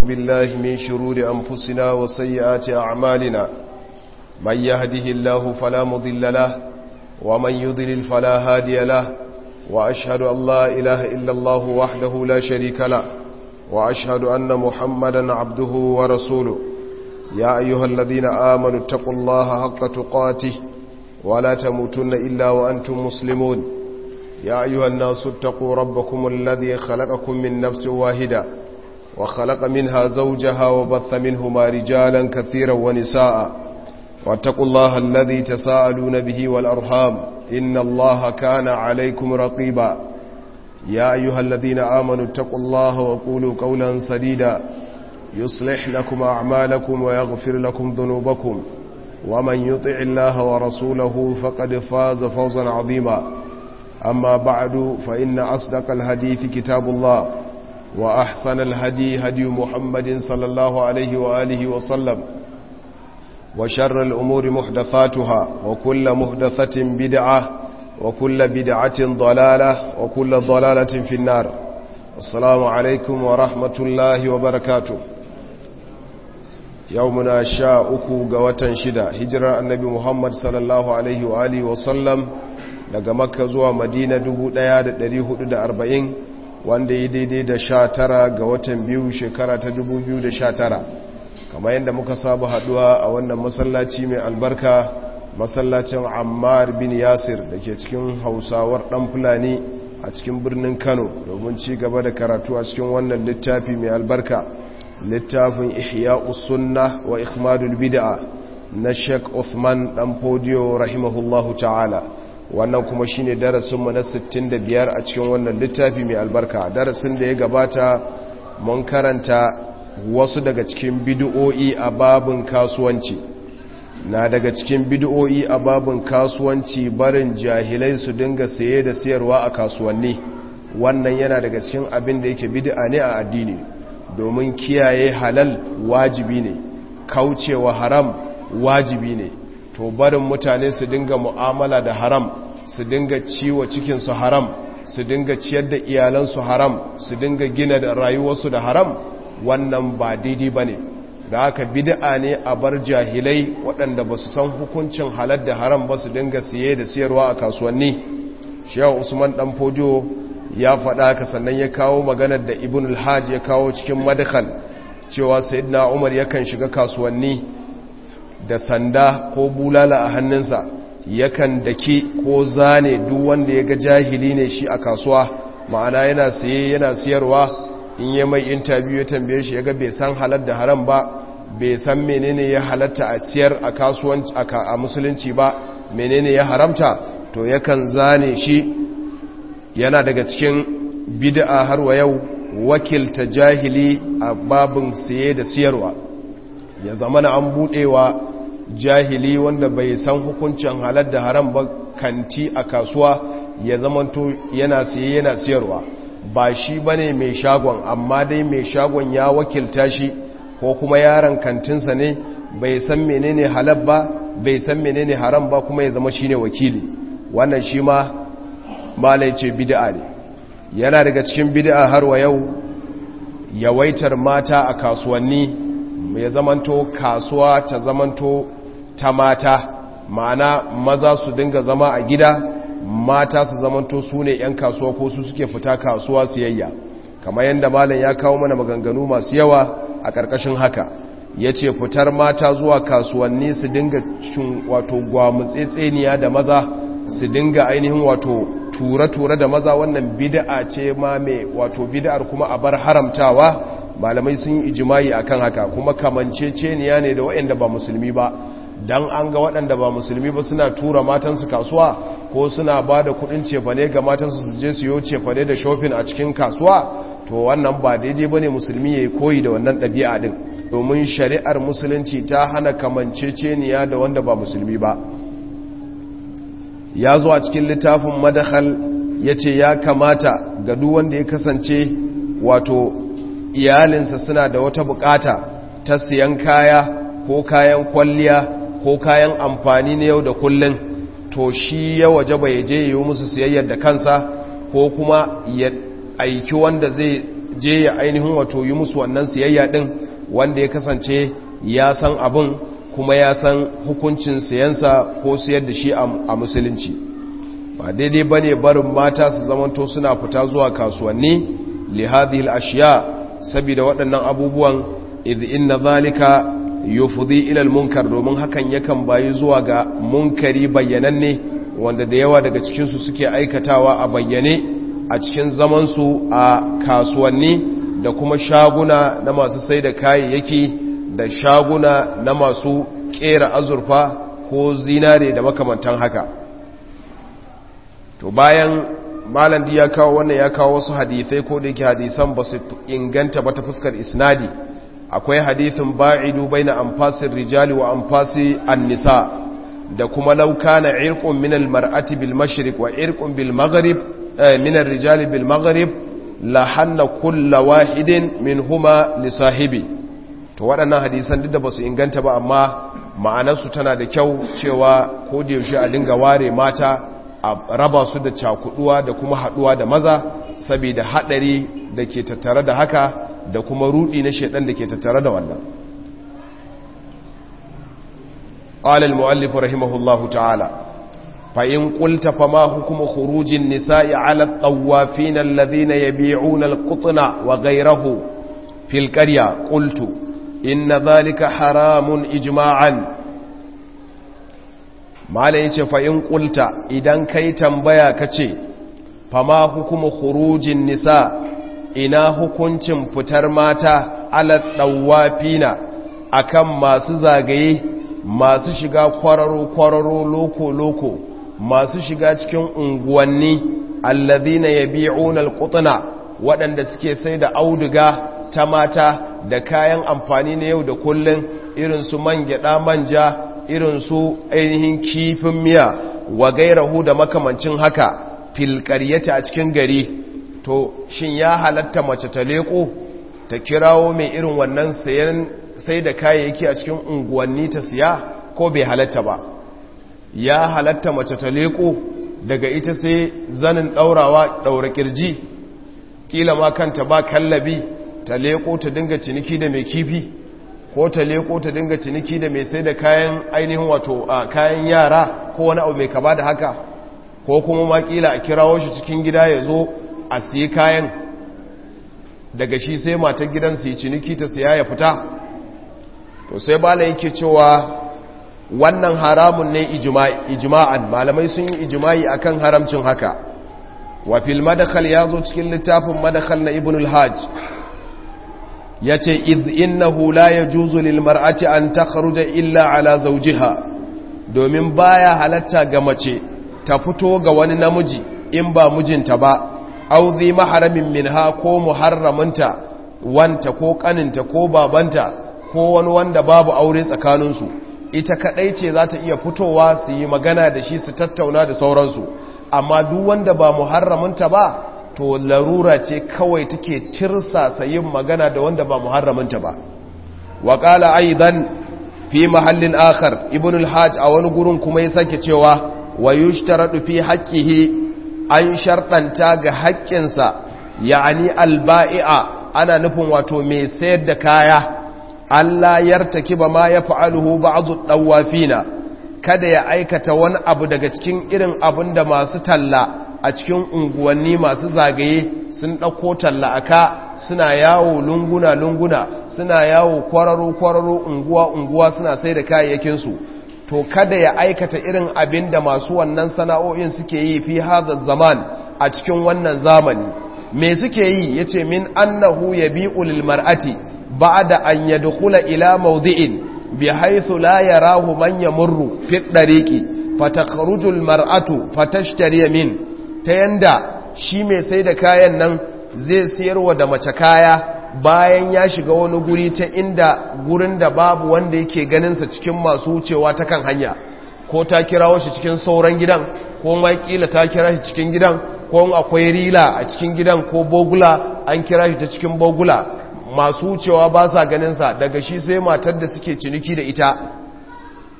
بالله من شرور أنفسنا وسيئات أعمالنا من يهده الله فلا مضل له ومن يضلل فلا هادي له وأشهد أن لا إله إلا الله وحده لا شريك له وأشهد أن محمدا عبده ورسوله يا أيها الذين آمنوا اتقوا الله حق تقاته ولا تموتن إلا وأنتم مسلمون يا أيها الناس اتقوا ربكم الذي خلقكم من نفس واحدة وخلق منها زوجها وبث منهما رجالا كثيرا ونساء واتقوا الله الذي تساءلون به والأرحام إن الله كان عليكم رقيبا يا أيها الذين آمنوا اتقوا الله وقولوا قولا سديدا يصلح لكم أعمالكم ويغفر لكم ذنوبكم ومن يطع الله ورسوله فقد فاز فوزا عظيما أما بعد فإن أصدق الحديث كتاب الله وأحسن الهدي هدي محمد صلى الله عليه وآله وسلم وشر الأمور محدثاتها وكل محدثة بدعة وكل بدعة ضلالة وكل ضلالة في النار. السلام عليكم ورحمة الله وبركاته. يومنا شاءكو قوة شدة هجرة النبي محمد صلى الله عليه وآله وسلم daga Makka zuwa Madina 1440 wanda ya daidai da 19 ga watan biyu shekara ta 2019 kamar yadda muka saba haduwa a wannan masallaci mai albarka masallacin Ammar bin Yasir da ke cikin Hausawar dan Fulani a cikin birnin Kano domin ci gaba da karatu a cikin wannan littafi mai albarka littafin Ihya'us Sunnah wa Ikhmadul Bid'ah na Sheikh Uthman dan Podio rahimahullahu ta'ala. Wannan kuma shine darasinmu na 65 a cikin wannan littafi mai albarka. Darasin da ya gabata mun karanta wasu daga cikin bid'o'i a babin kasuwanci. Na daga cikin bid'o'i a babin kasuwanci barin jahilai su dinga saye da sayarwa a kasuwanni. Wannan yana daga cikin abin da yake bid'a ne a addini. Domin kiyaye halal wajibi ne, kaucewa haram wajibi ne. To barin mutane su dinga mu'amala da haram, su dinga ciwo cikinsu haram, su dinga ciyar da iyalansu haram, su dinga gina da rayuwarsu da haram, wannan ba daidai ba ne. Da haka bid'a ne a bar jahilai waɗanda ba su san hukuncin halal da haram ba su dinga siye da siyarwa a kasuwanni. Shehu Usman ɗan Fojo ya faɗa ka sannan ya kawo maganar da Ibn al-Hajj ya kawo cikin Madkhal cewa Sayyidina Umar yakan shiga kasuwanni da sanda ko bulala a hannunsa yakan daki ko zane duk wanda ya ga jahili ne shi a kasuwa ma'ana yana siye yana siyarwa in ya mai interview ya tambaye shi yaga bai san halal da haram ba bai san menene ya halatta a siyar a kasuwanci a musulunci ba menene ya haramta to yakan zane shi. Yana daga cikin bid'a har wa yau wakilta jahili a babin siye da siyarwa ya zamana an budewa jahili wanda bai san hukuncin halal da haram ba kanti a kasuwa ya zamanto yana siye yana siyarwa ba shi bane mai shagon amma dai mai shagon ya wakilta shi ko kuma yaron kantinsa ne bai san menene halal ba bai san menene haram ba kuma ya zama shine wakili. Wannan shi ma malai ce bid'a ne. Yana daga cikin bid'a har wa yau yawaitar mata a kasuwanni ya zamanto kasuwa ta zamanto ta mata ma'ana maza su dinga zama a gida mata su zamanto su ne 'yan kasuwa ko su suke fita kasuwa siyayya kamar yadda malam ya kawo mana maganganu masu yawa a ƙarƙashin haka ya ce fitar mata zuwa kasuwanni su dinga wato gwamutsetseniya da maza su dinga ainihin wato ture-ture da maza wannan bid'a ce ma mai wato bid'ar kuma a bar haramtawa malamai sun yi ijimai akan haka kuma kamanceceniya ne da waɗanda ba musulmi ba dan an ga waɗanda ba musulmi ba suna tura matansu kasuwa ko suna ba da kuɗin cefane ga matansu su je su yi cefane da shopping a cikin kasuwa to wannan ba daidai bane musulmi yayi koyi da wannan ɗabi'a din domin shari'ar musulunci ta hana kamanceceniya da wanda ba musulmi ba. Ya zo a cikin littafin Madkhal yace ya kamata ga duk wanda ya kasance wato iyalinsa suna da wata bukata ta siyan kaya ko kayan kwalliya ko kayan amfani na yau da kullun to shi ya wajaba ya je yi musu siyayyar da kansa ko kuma ya aiki wanda zai je ya ainihin wato yi musu wannan siyayya din, wanda ya kasance ya san abin kuma ya san hukuncin siyansa ko siyar da shi a musulunci. Ba daidai bane barin mata su zamanto suna fita zuwa kasuwanni li hadhihi al-ashya, saboda waɗannan abubuwan, idh inna zalika yufdi ila al-munkar, domin hakan yakan bayi zuwa ga munkari bayyananne wanda da yawa daga cikin su suke aikatawa a bayyane a cikin zaman su a kasuwanni da kuma shaguna na masu sai da kayayyaki da shaguna na masu kera azurfa ko zinare da makamantan haka. To bayan malam ya kawo wannan, ya kawo wasu hadisai ko da yake hadisan ba su inganta ba ta fuskar isnadi. Akwai hadithin ba'idu baina anfasir rijali wa anfasi an-nisa, da kuma law kana irqun min al-mar'ati bil mashriq wa irqun bil maghrib min ar-rijali bil maghrib la hanna kullu wahidin minhuma li sahibi. To waɗannan hadisan duk da basu inganta ba, amma ma'anarsu tana da kyau, cewa ko da yaushe a dinga ware mata, a raba su da cakuduwa da kuma haduwa da maza, saboda hadari da ke tattare da haka da kuma rudi na shedan da ke tattare da wannan. qala al-muallif rahimahullahu ta'ala fa in qulta fama hukmu khurujin nisa'i 'ala at-tawafin alladhina yabi'una al-qutna wa ghayrahu fil qarya qultu inna dhalika haramun ijma'an. mala yace fa in qulta, idan kai tambaya kace fama hukumu khurujin nisa, ina hukuncin fitar mata ala dawafina akan masu zagaye, masu shiga kwararo loko masu shiga cikin unguwanni, alladhina yabi'una alqutna, waɗanda suke sai da auduga ta mata da kayan amfani na yau da kullun, irin su man gyada, manja, irin su ainihin kifin miya wa gairahu da makamancin haka, fil qaryati a cikin gari. To shin ya halatta mace ta leko ta kirawo mai irin wannan sai da kayayyaki a cikin unguwanni ta siya, ko bai halatta ba? Ya halatta mace ta leko daga ita sai zanin daura kirji, kila ma kanta ba kallabi, ta leko ta dinga ciniki da mai kifi, ko ta leko ta dinga ciniki da mai sai da kayan ainihin wato kayan yara ko wani abu mai kama da haka, ko kuma ma kila a kirawo shi cikin gida ya zo a siye kayan, daga shi sai matar gidan su yi ciniki ta siya ya fita. To sai bala yake cewa wannan haramun ne ijma'an, malamai sun yi ijma'i akan haramcin haka. Wa fil madkhal, yazo cikin littafin madkhal na ibn al-hajj, yace idh innahu la yajuzu lil mar'ati an takhruja illa ala zawjiha, domin baya halatta ga mace ta fito ga wani namiji in ba mijinta ba, aw zi mahramin minha, ko muharraminta, wanta ko kaninta ko babanta ko wani wanda babu aure tsakaninsu, ita kadai ce za ta iya fitowa su yi magana da shi, su tattauna da sauransu. Amma duk wanda ba muharraminta ba, to larura ce kawai take tirsasa yin magana da wanda ba muharraminta ba. Wa qala aidan fi mahallin akhar, ibn al-hajj a wani gurin kuma ya sake cewa wa yushtaradu fi haqqihi, an shartanta ga haƙƙinsa, ya'ani al-ba'i'a, ana nufin wato mai sayar da kaya, Allah yartakiba ma yaf'aluhu ba'dhu dawafina, kada ya aikata wani abu daga cikin irin abin da masu talla a cikin unguwanni, masu zagaye sun ɗauko talla aka, suna yawo lunguna suna yawo kwararo unguwa suna sai da kayayyakinsu. To kada ya aikata irin abin da masu wannan sana'o'in suke yi fi hadha zaman, a cikin wannan zamani. Me suke yi? Yace min annahu yabi'u lil mar'ati ba'da an yadkhula ila mawdi'in bihaythu la yarahu man yamurru fi dariqi fatakhruju al mar'atu fatashtari min, ta yanda shi mai sai da kayan nan zai sayarwa da mace kaya bayan ya shiga wani guri, ta inda gurin da babu wanda yake ganinsa cikin masu wucewa ta kan hanya, ko ta kirawo shi cikin sauran gidan, ko ma kila ta kira shi cikin gidan, ko akwai rila a cikin gidan, ko bogula an kira shi ta cikin bogula, masu wucewa ba sa ganinsa, daga shi sai matar da suke ciniki da ita.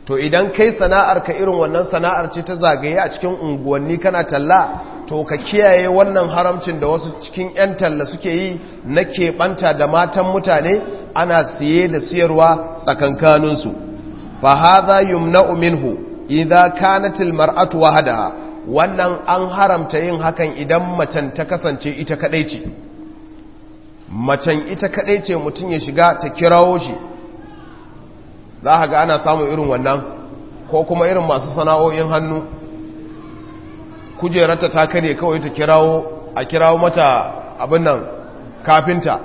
to idan kai sana'ar ka irin wannan sana'ar ce ta zagaye a cikin unguwanni kana talla to ka kiyaye wannan haramcin da wasu cikin 'yan talla suke yi na keɓanta da matan mutane ana siye da siyarwa tsakankaninsu fa hadha yumna'u minhu idza kanat almar'atu wahdaha wannan an haramta yin hakan idan macen ta kasance ita kadai ce macen ita kadai ce mutum ya shiga ta kirawo shi za ka ga ana samun irin wannan ko kuma irin masu sana'o'in hannu kujerarta ta kare kawai ta kirawo mata abin nan kafinta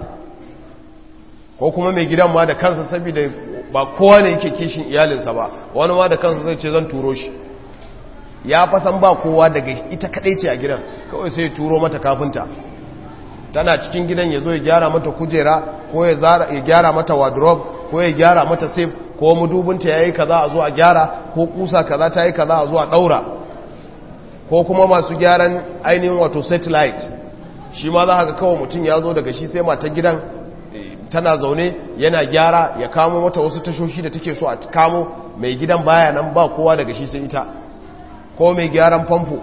ko kuma mai gidan ma da kansa saboda ba kowa ne yake kishin iyalinsa ba wani ma da kansa zai ce zan turo shi ya fasan ba kowa daga ita kadai ce a gidan kawai sai ya turo mata kafinta tana cikin gidan ya zo ya gyara mata kujera ko ya gyara mata wardrobe ko ya gyara mata safe ko mudubinta ya yi kaza a zo a gyara ko kusa kaza ta yi kaza a zo a daura ko kuma masu gyaran ainihin wato satellite shi ma za ka kawai mutum ya zo daga shi sai mata gidan tana zaune yana gyara ya kamo mata wasu tashoshi da take so a kamo mai gidan baya nan ba kowa daga shi sai ita ko mai gyaran famfo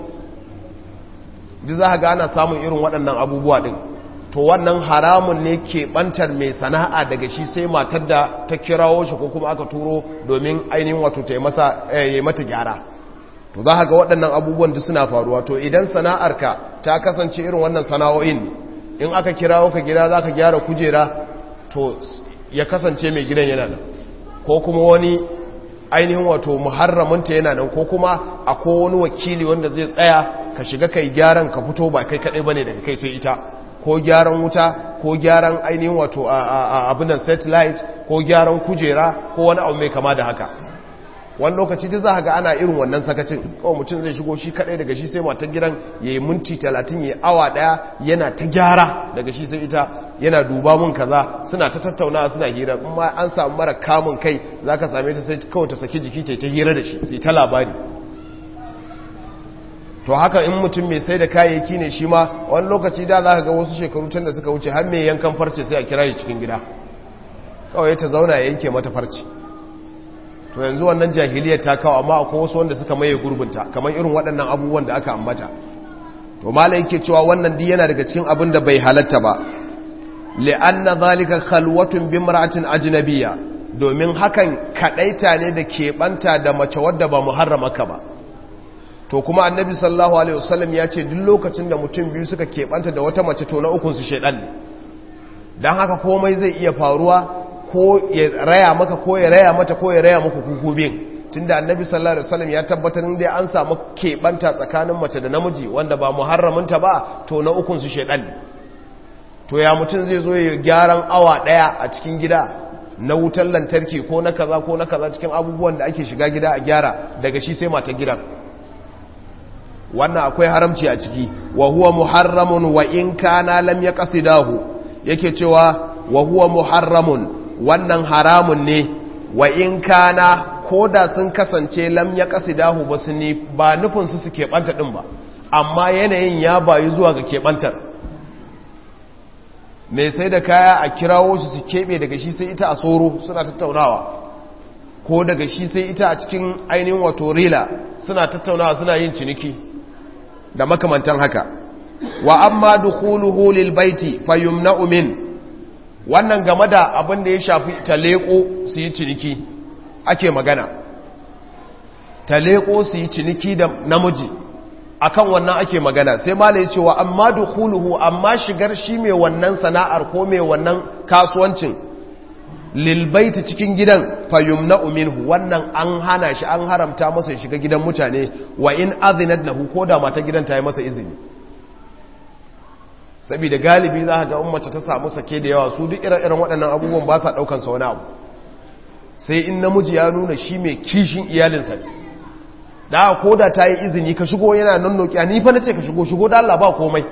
duk za ka ga ana samun irin waɗannan abubuwa ɗin to wannan haramun ne ke ɓantar mai sana'a daga shi sai matar da ta kirawo shi ko kuma aka turo domin ainihin wato ta yi mata gyara to za ka ga waɗannan abubuwan duk suna faruwa to idan sana'arka ta kasance irin wannan sana'o'in in aka kirawo ka gida za ka gyara kujera to ya kasance mai gidan yana nan ko kuma wani ainihin wato muharraminta yana nan ko kuma akwai wani wakili wanda zai tsaya ka shiga kai gyaran ka fito ba kai kadai bane daga kai sai ita ko gyaran wuta ko gyaran ainihin wato abinan satellite ko gyaran kujera ko wani abu mai kama da haka wani lokaci duk za ga ana irin wannan sakacin kawai mutum zai shigo shi kadai daga shi sai matan gidan ya yi minti 30 ya yi awa daya yana ta gyara daga shi sai ita yana duba mun kaza suna ta tattaunawa suna hira kuma an samu mara kamun kai za ka same ta sai kawai ta saki jiki ta hira da shi sai ta labari to haka in mutum mai sai da kayayyaki ne shi ma wani lokaci da za ka ga wasu shekaru can da suka wuce har mai yankan farce sai a kira shi cikin gida kawai ta zauna ya yanke mata farce to yanzu wannan jahiliyar ta kawo amma akwai wasu wanda suka maye gurbinta kamar irin waɗannan abubuwan da aka ambata to malai yake cewa wannan di yana daga cikin abin da bai halatta ba li'anna zalika khalwatun bimra'atin ajnabiyya domin hakan kadaita ne da keɓanta da mace wadda ba muharramaka ba to kuma annabi sallallahu alaihi wasallam ya ce duk lokacin da mutum biyu suka keɓanta da wata mace to na ukun su shedan ne dan haka komai zai iya faruwa ko ya raya maka ko ya raya mata ko ya raya muku kuku biyun tunda annabi sallallahu alaihi wasallam ya tabbatar dai an samu keɓanta tsakanin mace da namiji wanda ba muharraminta ba to na ukun su shedan ne to ya mutum zai zo ya gyaran awa daya a cikin gida na wutar lantarki ko na kaza cikin abubuwan da ake shiga gida a gyara daga shi sai mata gidan wannan akwai haramci a ciki wa huwa muharramun wa in kana lam yaqsidahu yake cewa wa huwa muharramun wannan haramun ne wa in kana koda sun kasance lam yaqsidahu ba nufin su suke banta din ba amma yanayin ya bayu zuwa ga kebantar mai sai da kaya a kirawo su kebe daga shi sai ita a soro suna tattaunawa ko daga shi sai ita a cikin ainihin wato rila suna tattaunawa suna yin ciniki da makamantan haka wa amma dukhuluhu lil baiti fayumna'u min wannan game da abin da ya shafi taleko su yi ciniki ake magana taleko su yi ciniki da namiji akan wannan ake magana sai malai cewa amma dukhuluhu amma shigar shi mai wannan sana'ar ko mai wannan kasuwancin lil baiti cikin gidan fayumna'u minhu wannan an hana shi an haramta masa shiga gidan mutane wa in adhinat lahu koda mata gidan ta yi masa izini saboda galibi za ka ga ummata ta samu sake da yawa su duk irin waɗannan abubuwan ba sa daukan sa wani abu sai in namiji ya nuna shi mai kishin iyalinsa da koda ta yi izini ka shigo yana nan nokiya ni fa nace ka shigo da Allah ba komai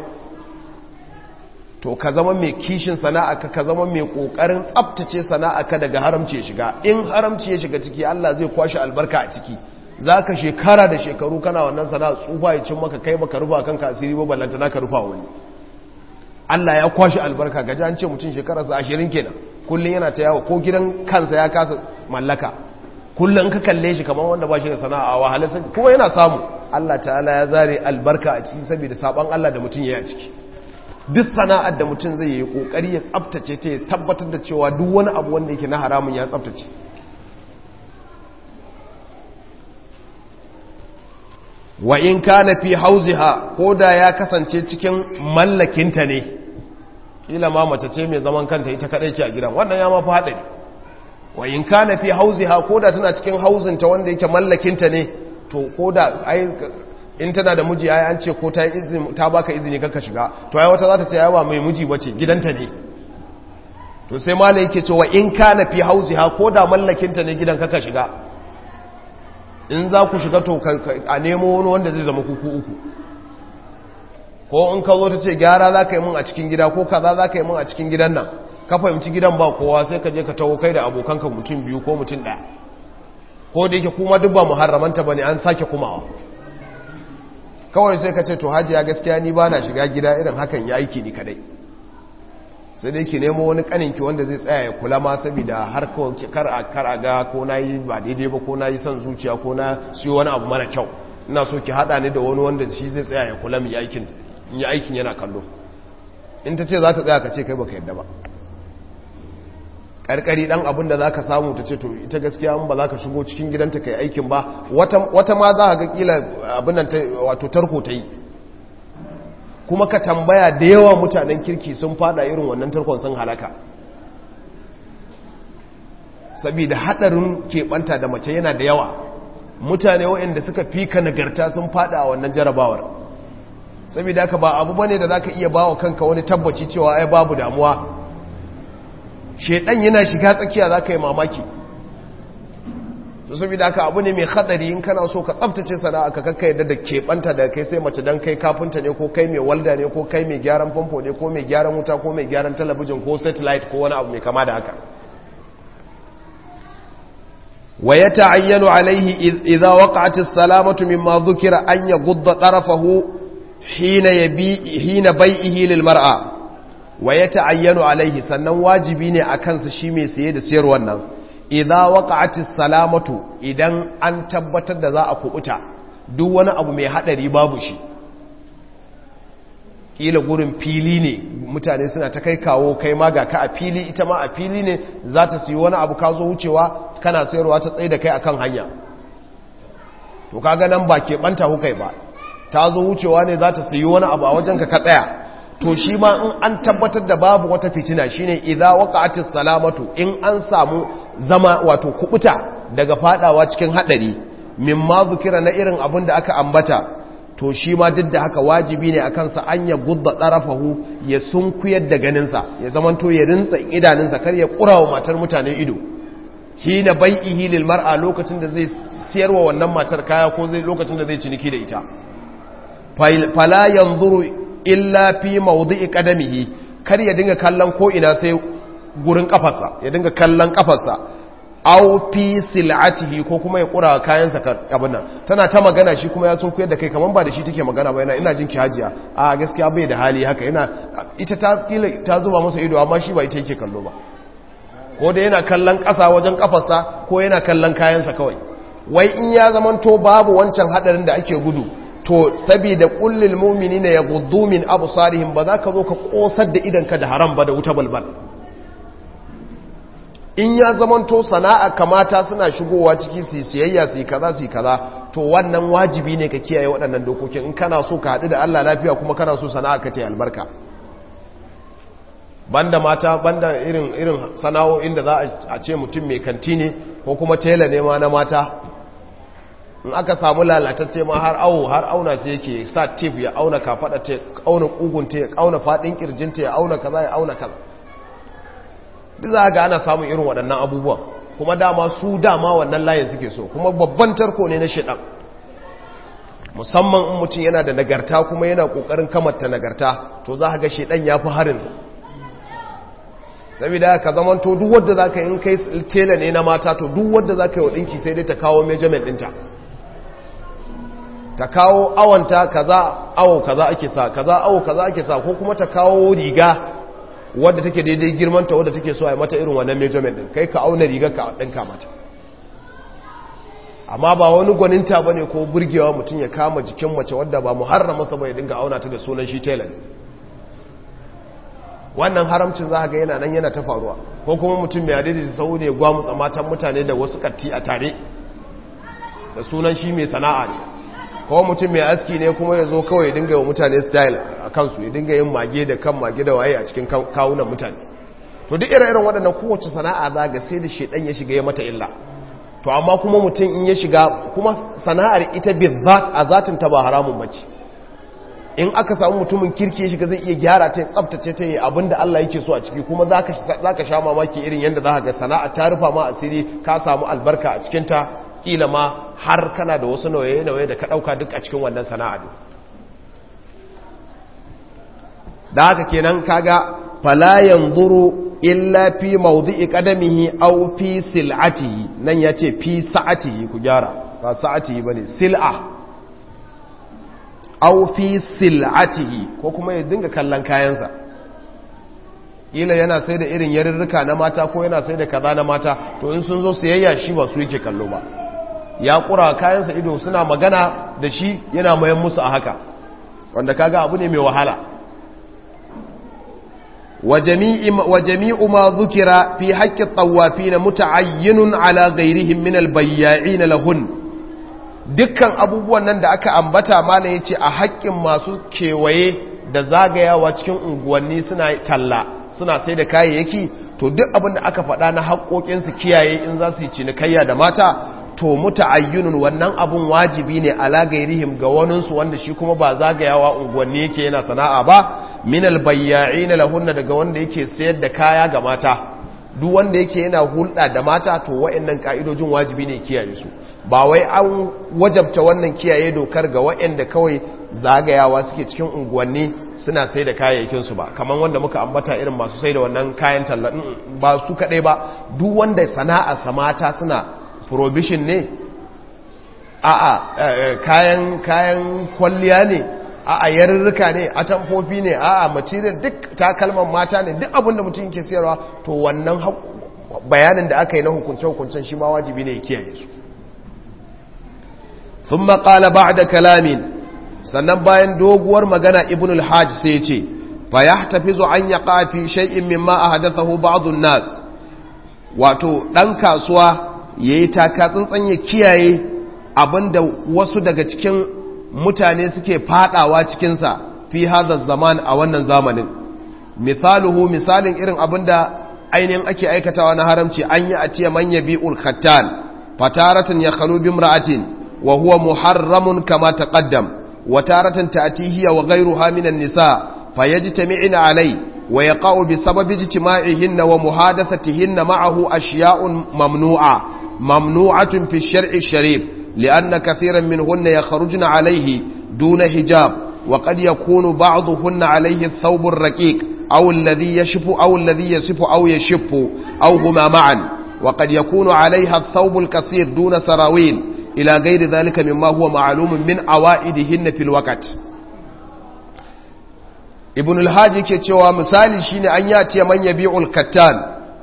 to ka zama mai kishin sana'a ka zama mai kokarin tsaftace sana'a ka daga haramci ya shiga in haramci ya shiga ciki Allah zai kwashi albarka a ciki zaka shekara da shekaru kana wannan sana'a tsufa ya cin maka kai baka rufa kanka asiri ba ballanta naka rufa wani Allah ya kwashi albarka gaji an ce mutum shekararsa 20 kenan kullun yana ta yawo ko gidan kansa ya kasa mallaka kullum ka kalle shi kamar wanda ba shi da sana'a wahalarsa kuma yana samu. Allah ta'ala ya zare albarka a ciki saboda saban Allah da mutum ya yi a ciki. Duk sana'ar da mutum zai yi kokari ya tsaftace ta ya tabbatar da cewa duk wani abu wanda yake na haramun ya tsaftace. Wa in kana fi hauziha, ko da ya kasance cikin mallakinta ne, kila ma mace ce mai zaman kanta ita kadai ce a gidan, wannan ya mafi haɗari. Wa in kana fi hauziha, ko da tana cikin hauzinta wanda yake mallakinta ne, to ko da in tana da miji ai an ce ko ta izini, ta baka izini kanka shiga, to ai wata za ta ce ai ba mai miji bace, gidanta ne. To sai malai yake cewa in kana fi hauziha, ko da mallakinta ne gidan kanka shiga, in za ku shiga to a nemo wani wanda zai zama kuku uku, ko in ka zo ta ce gyara za ka yi mun a cikin gida ko kaza za ka yi mun a cikin gidan nan, ka fahimci gidan ba kowa sai ka je ka taho kai da abokanka mutum biyu ko mutum ɗaya, ko da yake kuma duk ba muharramanta ba ne, an sake kumawa. Kawai sai ka ce to hajiya gaskiya ni ba na shiga gida irin hakan ya aiki ni kadai, sai dai ki nemo wani kaninki wanda zai tsaya ya kula ma, saboda har kar a ga ko na yi ba daidai ba, ko na yi son zuciya, ko na siyo wani abu mara kyau, ina so ki haɗa ni da wani wanda shi zai tsaya ya kula mai aikin, in yi aikin yana kallo. In ta ce za ta tsaya ka ce kai baka yadda ba, ƙarƙari ɗan abin da za ka samu ta ce to ita gaskiya ba za ka shigo cikin gidanta ka yi aikin ba, wata ma za a ga ƙila abin nan wato tarko ta yi. Kuma ka tambaya da yawa mutanen kirki sun fada irin wannan tarkon sun halaka, saboda hadarin keɓanta da mace yana da yawa. Mutane waɗanda suka fi ka nagarta sun fada a wannan jarabawar, saboda haka ba abu bane da zaka iya bawa kanka wani tabbaci cewa ai babu damuwa. Shedan yana shiga tsakiya zaka yi mamaki. to saboda haka abu ne mai hadari in kana so ka tsaftace sana'a ka kakka yadda da keɓanta da kai sai mace dan kai kafinta ne ko kai mai walda ne ko kai mai gyaran famfo ne ko mai gyaran wuta ko mai gyaran talabijin ko satellite ko wani abu mai kama da haka. wa yata'ayyanu alaihi idza waqa'at as-salamatu mimma dhukira an yaghudda tarafahu hina bai'ihi lil mar'a. wa yata'ayyanu alaihi sannan wajibi ne akan sa shi mai saye da sayarwar nan idza waqa'atis salamatu idan an tabbatar da za a kubuta duk wani abu mai hadari babu shi, kila gurin fili ne mutane suna ta kai kawo kai ma ga ka a fili ita ma a fili ne za ta siyi wani abu ka zo wucewa kana sayarwa ta tsaye da kai akan hanya, to kaga nan ba ke banta hukai ba, ta zo wucewa ne za ta siyi wani abu a wajenka ka tsaya, to shi ma in an tabbatar da babu wata fitina shine idza waqa'atis salamatu in an samu zama wato kubuta daga fadawa cikin hadari mimma zukira na irin abin da aka ambata, to shi ma duk da haka wajibi ne akan sa an ya gudda tsarafahu ya sunkuyar da ganinsa ya zamanto ya rinsa idanunsa kar ya kurawa matar mutane ido hina bai'ihi lil mar'a lokacin da zai siyarwa wannan matar kaya ko zai lokacin da zai ciniki da ita, fala yanzuru illa fi mawdi'i qadamihi kar ya dinga kallon ko ina sai gurin kafarsa, ya dinga kallon kafarsa aw fi sil'atihi ko kuma ya kura kayansa abin nan tana ta magana shi kuma ya sun koyar da kai kaman ba da shi take magana ba ina jin ki hajiya a gaskiya bai da hali haka ita ta zuba masa ido amma shi ba ita yake kallo ba, ko da yana kallon ƙasa wajen kafarsa ko yana kallon kayansa kawai. wai in ya zamanto babu wancan hadarin da ake gudu to saboda kullil mu'minina yaghuddu min absarihim ba za ka zo ka kosar da idanka da haram ba da wuta balbal. in ya zamanto sana'a kamata suna shigowa ciki su siyayya su kaza to wannan wajibi ne ka kiyaye waɗannan dokokin in kana so ka haɗu da Allah lafiya kuma kana so sana'a ka ce albarka. banda mata banda irin sana'o'in da za a ce mutum mai kanti ne ko kuma tela ne ma na mata, in aka samu lalatacce ma har auna sai yake sa tip ya auna kafada ta auna kugunta ya auna fadin kirjinta ya auna kaza ya auna kaza, duk za ga ana samun irin waɗannan abubuwan kuma dama wannan layin suke so, kuma babban tarko ne na shedan, musamman in mutum yana da nagarta kuma yana kokarin kamata nagarta to za ga shedan ya fi harinsa. saboda ka zaman to duk wanda zaka in kai tela ne na mata to duk wanda zaka yi wa dinki sai dai ta kawo measurement dinta, ta kawo awanta kaza awo kaza ake sa kaza awo kaza ake sa, ko kuma ta kawo riga wadda take daidai girmanta wadda take so a yi mata irin wannan measurement din, kai ka auna rigar ka dinka mata. amma ba wani gwaninta bane ko burgewa mutum ya kama jikin mace wadda ba muharrama sa bai dinga auna ta da sunan shi tela ne. Wannan haramcin za ga yana nan yana ta faruwa, ko kuma mutum mai adadi sau ne gwamutsa matan mutane da wasu katti a tare da sunan shi mai sana'a ne, ko mutum mai aski ne kuma ya zo kawai ya dinga yi wa mutane style a kansu, ya dinga yin mage da kan mage da waye a cikin kawunan mutane. To duk irin waɗannan kowace sana'a za ga sai da shedan ya shiga ya mata illa. To amma kuma mutum in ya shiga, kuma sana'ar ita bizzat a zatin ta ba haramun bace. In aka samu mutumin kirki ya shiga zai iya gyara ta, tsaftace ta, yi abinda Allah yake so a ciki, kuma zaka sha mamaki irin yadda za ka ga sana'a ta rufa ma asiri, ka samu albarka a cikin ta, kila ma har kana da wasu nauye-nauye da ka dauka duk a cikin wannan sana'a ne. Da haka kenan kaga fala yanzuru illa fi mawdi'i qadamihi aw fi sil'atihi, nan yace fi sa'atihi, ku gyara ba sa'atihi bane, sil'a, aw fi sil'atihi, ko kuma ya dinga kallon kayansa, ila yana sai da irin yarirrika na mata ko yana sai da kaza na mata, to in sun zo siyayya shi ba su yake kallo ba, ya kura kayansa ido, suna magana da shi yana mayan musu a haka, wanda kaga abu ne mai wahala. وجميع ما ذكر في حق الطوافين متعين على غيرهم من البياعين لهن. dukkan abubuwan nan da aka ambata malam yace a haƙƙin masu kewaye da zagayawa cikin unguwanni suna talla, suna sai da kayayyaki, to duk abin da aka faɗa na haƙoƙin su kiyaye in za su yi cinikayya da mata, to muta'ayyinun wannan abun wajibi ne ala gairihim ga waninsu wanda shi kuma ba zagayawa unguwanni yake yana sana'a ba, minal bayya'ina lahunna daga wanda yake sayar da kaya ga mata. Duk wanda yake yana hulɗa da mata, to wa'annan ka'idojin wajibi ne kiyaye su, ba wai an wajabta wannan kiyaye dokar ga wa'anda kawai zagayawa suke cikin unguwanni suna sai da kayayyakin su ba, kamar wanda muka ambata irin masu sai da wannan kayan talla, ba su kadai ba, duk wanda sana'a mata suna prohibition ne, kayan kwalliya ne, yarurruka ne, atamfofi ne, material duk takalman mata ne, duk abinda mutum yake sayarwa, to wannan bayanin da aka yi na hukunce-hukuncen shi ma wajibi ne ya kiyaye su. thumma qala ba'da kalamin, sannan bayan doguwar magana ibn al-hajj sai ya ce fa yahtafizu an yaqa fi shay'in mimma ahdathahu ba'd an-nas, wato dan kasuwa yayi taka tsantsan ya kiyaye abinda wasu daga cikin mutane suke fadawa cikinsa fi hadha zaman a wannan zamanin. Misaluhu, misalin irin abinda ainihin ake aikatawa na haramci, an yi a ce man yabi'ul khattan fataratan yakhlu bimra'atin wa huwa muharramun kama taqaddam, wa taratan ta'tihi wa ghayruha minan nisa fayajtami'una alai wa yaqa'u bisababi ijtima'ihinna wa muhadathatihinna ma'ahu ashya'un mamnu'atun fi ash-shar'i ash-sharif, لأن كثيرا منهن يخرجن عليه دون حجاب، وقد يكون بعضهن عليه الثوب الرقيق أو الذي يصف أو يشف أو هما معا، وقد يكون عليها الثوب القصير دون سراويل إلى غير ذلك مما هو معلوم من عوائدهن في الوقت. ابن الحاج ke cewa misali shine an yati man yabi'ul kattan,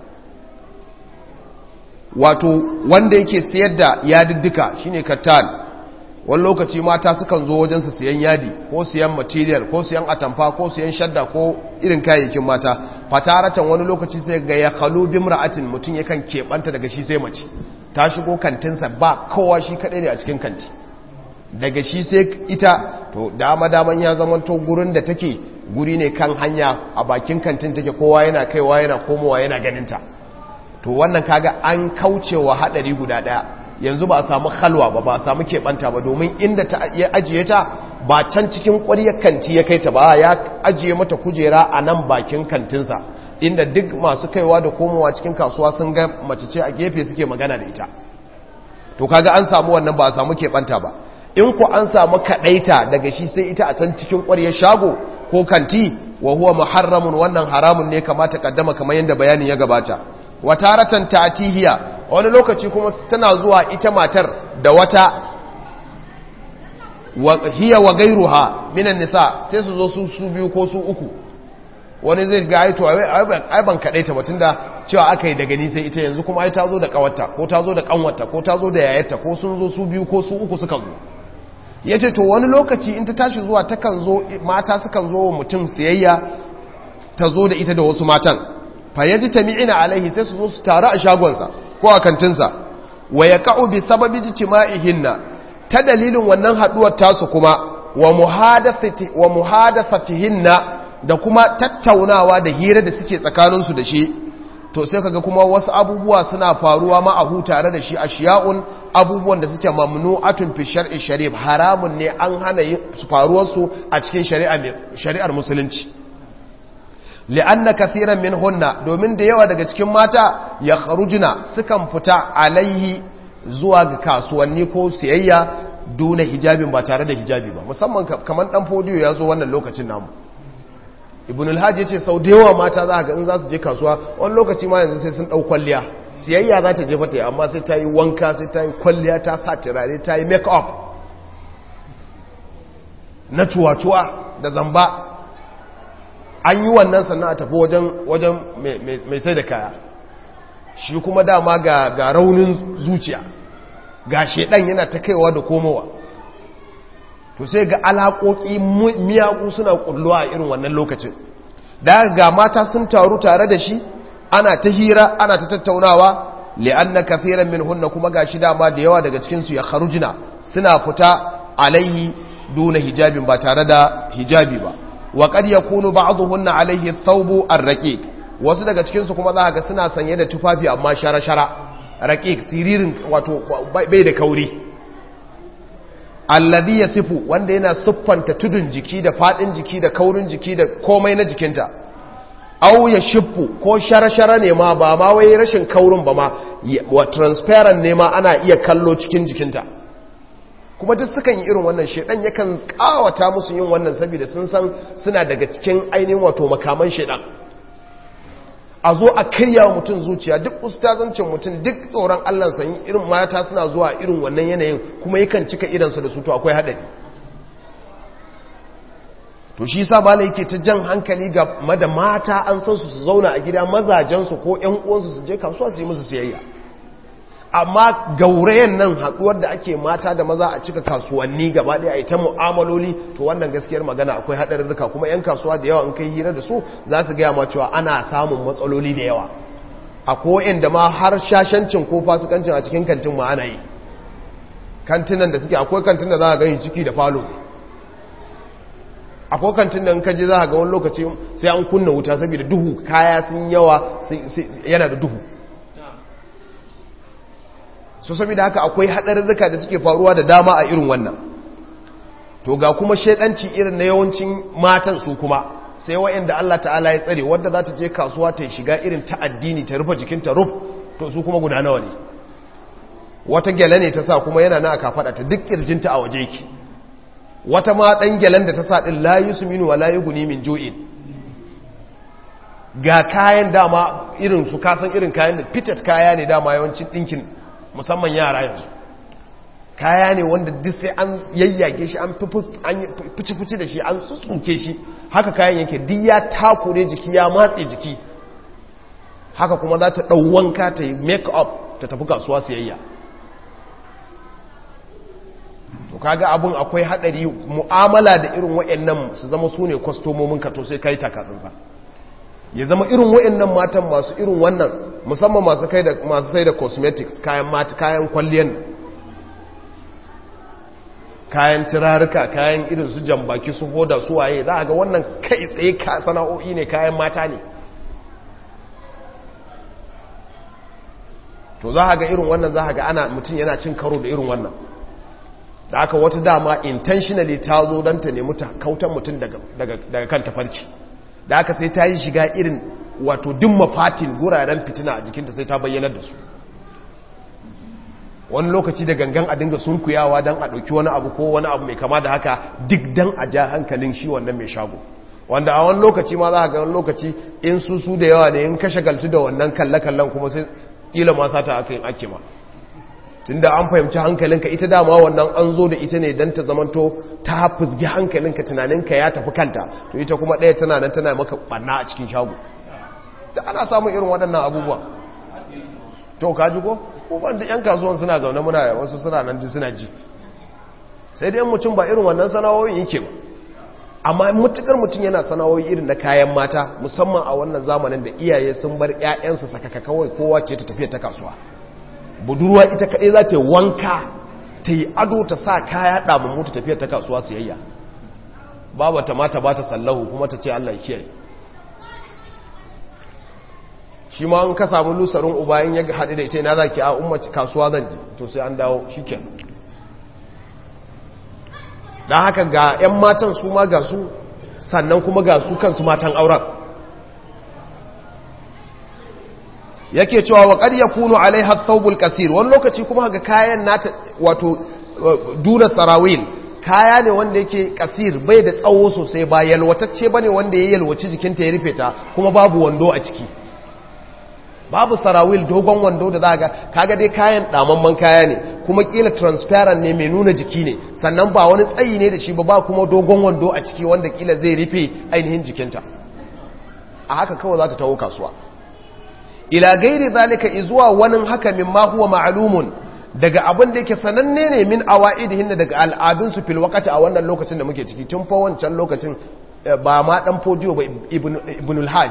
wato wanda yake sayar da yadiddika shine kattan. Wani lokaci mata sukan zo wajensa siyan yadi ko siyan material ko siyan atamfa ko siyan shadda ko irin kayayyakin mata, fataratan wani lokaci sai ga ya khalu bimra'atin, mutum yakan keɓanta daga shi sai mace ta shigo kantinsa, ba kowa shi kadai ne a cikin kanti, daga shi sai ita, to daman ya zama to gurin da take guri ne kan hanya, a bakin kantin take, kowa yana kaiwa yana komowa yana ganinta. To wannan kaga an kaucewa hadari guda daya, yanzu ba a samu halwa ba a samu keɓanta ba, domin inda ta ya ajiye ta ba can cikin ƙwaryar kanti ya kai ta ba, ya ajiye mata kujera a nan bakin kantinsa, inda duk masu kaiwa da komowa cikin kasuwa sun ga mace ce a gefe suke magana da ita. To kaga an samu wannan, ba a samu keɓanta ba. In ku an samu kaɗaita daga shi sai ita a can cikin ƙwaryar shago ko kanti, wa huwa muharramun, wannan haramun ne, kamata kaddama kamar yadda bayanin ya gabata. Wataratan ta'tihiya, wani lokaci kuma tana zuwa ita matar da wata, hiya wa gairuha minan nisa, sai su zo su biyu ko su uku, wani zai ga aito ai ban kaɗai ta batun da cewa aka yi daga ni sai ita yanzu kuma ai ta zo da ƙawarta ko ta zo da ƙanwarta ko ta zo da yayarta ko sun zo su biyu ko su uku suka zo ya ce to wani lokaci in ta tashi zuwa takan zo mata sukan zo wa mutum siyayya ta zo da ita da wasu matan fa yaji tami'ina alaihi sai su zo su taru a shagonsa ko a kantinsa wa yaqa'u bi sababi ijtima'ihinna ta dalilin wannan haduwar tasu kuma wa muhadathatihinna da kuma tattaunawa da hira da suke tsakaninsu da shi to sai kaga kuma wasu abubuwa suna faruwa ma'ahu tare da shi ashiya'un abubuwan da suke mamnu'atun fi shar'i sharif haramun ne an hana su faruwar su a cikin shari'ar musulunci li'anna kathiran minhunna domin da yawa daga cikin mata ya kharujuna sukan fita alaihi zuwa ga kasuwanni ko siyayya duna hijabin ba tare da hijabi ba musamman kamar dan fodiyo ya zo wannan lokacin namu ibn al-hajj yace sau da yawa mata za ga in za su je kasuwa wani lokaci ma yanzu sai sun dau kwalliya siyayya za ta je fata amma sai ta yi wanka sai ta yi kwalliya ta sa turare ta yi make up na cuwa-cuwa da zamba an yi wannan sannan a tafi wajen mai sai da kaya shi kuma dama ga raunin zuciya ga shedan yana ta kaiwa da komowa to sai ga alaƙoƙi miyagu suna ƙulluwa a irin wannan lokacin da ga mata sun taru tare da shi ana ta hira ana ta tattaunawa li'anna kathiran minhunna kuma gashi dama da yawa daga cikin su ya kharujna suna fita alaihi duna hijabin ba tare da hijabi ba wa qad yakunu ba'dhuhunna alaihi thawbu ar-raqiq wasu daga cikin su kuma za ga suna sanye da tufafi amma shara-shara raqiq siririn wato bai da kauri alladhi yasifu wanda yana siffanta tudun jiki da fadin jiki da kaurin jiki da komai na jikinta aw ya shiffu ko shara-shara ne ma ba ma wai rashin kaurin ba ma wa transparent ne ma ana iya kallo cikin jikinta kuma duk sukan yi irin wannan shedan yakan kawata musu yin wannan saboda sun san suna daga cikin ainihin wato makaman shedan a zo a kaiya mutum zuciya duk ustazancin mutum duk tsoron Allah san irin mata suna zuwa irin wannan yanayin kuma yakan cika idansu da su to akwai hadari to shi yasa malai yake ta jan hankali ga da mata an san su zauna a gida mazajensu ko ƴan uwansu su je kasuwa su yi musu siyayya amma gaurayen nan haduwar da ake mata da maza a cika kasuwanni gaba ɗaya a ta mu'amaloli to wannan gaskiyar magana akwai haɗarurruka kuma 'yan kasuwa da yawa in kai hira da su za su gaya ma cewa ana samun matsaloli da yawa a ko'in da ma har shashancin ko fasikancin a cikin kantin ma ana yi kantinan da suke akwai kantin da za a gani ciki da falo akwai kantin da in kaje za a ga wani lokaci sai an kunna wuta saboda duhu kaya sun yawa yana da duhu so saboda haka akwai haɗarurruka da suke faruwa da dama a irin wannan to ga kuma shaidanci irin na yawancin matan su kuma sai wa'anda Allah ta'ala ya tsare wadda za ta je kasuwa ta shiga irin ta addini ta rufe jikinta ruf to su kuma guda nawa ne wata gyale ne ta sa kuma yana na aka faɗa ta duk kirjinta a waje ki wata ma ɗan gyalen da ta sa ɗin la yusminu wa la yughni min ju'in ga kayan dama irin su kasan irin kayan da fitat kaya ne dama yawancin ɗinkin musamman yara yanzu kaya ne wanda duk sai an yayyage shi an fici da shi an tsutsuke shi haka kayan yake duk ya takure jiki ya matse jiki haka kuma za ta ɗau wanka ta yi make up ta tafi kasuwa siyayya to kaga abun akwai haɗari mu'amala da irin wa'annan su zama su ne kwastomomin ka to sai kai takatsinsa ya zama irin wa'annan matan masu irin wannan musamman masu sai da cosmetics kayan kwalliyan kayan turaruka kayan irin su jambaki su hoda su waye za a ga wannan kai tsaye sana'o'i ne kayan mata ne to za a ga irin wannan za a ga ana mutum yana cin karo da irin wannan da aka wata dama intentionally ta zo don ta nemi ta kautan mutum daga kan tafarki da aka sai ta yi shiga irin wato dimma fatin guraren fitina a jikinta sai ta bayyanar da su wani lokaci da gangan a dinga sunkuyawa don a ɗauki wani abu ko wani abu mai kama da haka duk don a ja hankalin shi wannan mai shago wanda a wani lokaci ma za a ga wani lokaci in su da yawa ne in kashe galtu da wannan kalle-kallen kuma sai ƙila ma sata aka yin ake ma tunda an fahimci hankalinka ita dama wannan an zo da ita ne don ta zamanto ta fusgi hankalinka tunaninka ya tafi kanta to ita kuma ɗaya tana nan tana maka ɓanna a cikin shago da ana samun irin waɗannan abubuwa to kaji ko ban da 'yan kasuwan suna zaune muna wasu suna nan ji suna ji sai dai mutum ba irin wannan sana'o'in yake ba amma mutukar mutum yana sana'o'i irin na kayan mata musamman a wannan zamanin da iyaye sun bar 'ya'yansu sakaka kawai kowa ce ta tafiya ta kasuwa budurwa ita kaɗai za ta yi wanka ta yi ado ta sa kaya ɗamammu ta tafiya ta kasuwa siyayya babu ta mata ba ta sallahu kuma ta ce Allah ya kiyaye shi ma an ka samu lusarin uba in ya haɗu da ita na za ki a ummaci kasuwa zan ji to sai an dawo shi ke don haka ga 'yan matan su ma ga su sannan kuma ga su kansu matan auren yake cewa wa qad yakunu alaiha ath-thawbul kasir wani lokaci kuma ga kayan nata wato duna sarawil kaya ne wanda yake kasir bai da tsawo sosai ba yalwatacce bane wanda ya yalwaci jikinta ya rufe ta kuma babu wando a ciki babu sarawil dogon wando da za ga kaga dai kayan damamman kaya ne kuma kila transparent ne mai nuna jiki ne sannan ba wani tsayi ne da shi ba kuma dogon wando a ciki wanda kila zai rufe ainihin jikinta a haka kawai za ta taho kasuwa ila gairi zalika izuwa wani haka mimma huwa ma'lumun daga abin da yake sananne ne min awaidihin daga al'adun su fil waqti a wannan lokacin da muke ciki tun fa wancan lokacin ba ma dan fodiyo ba ibnul hajj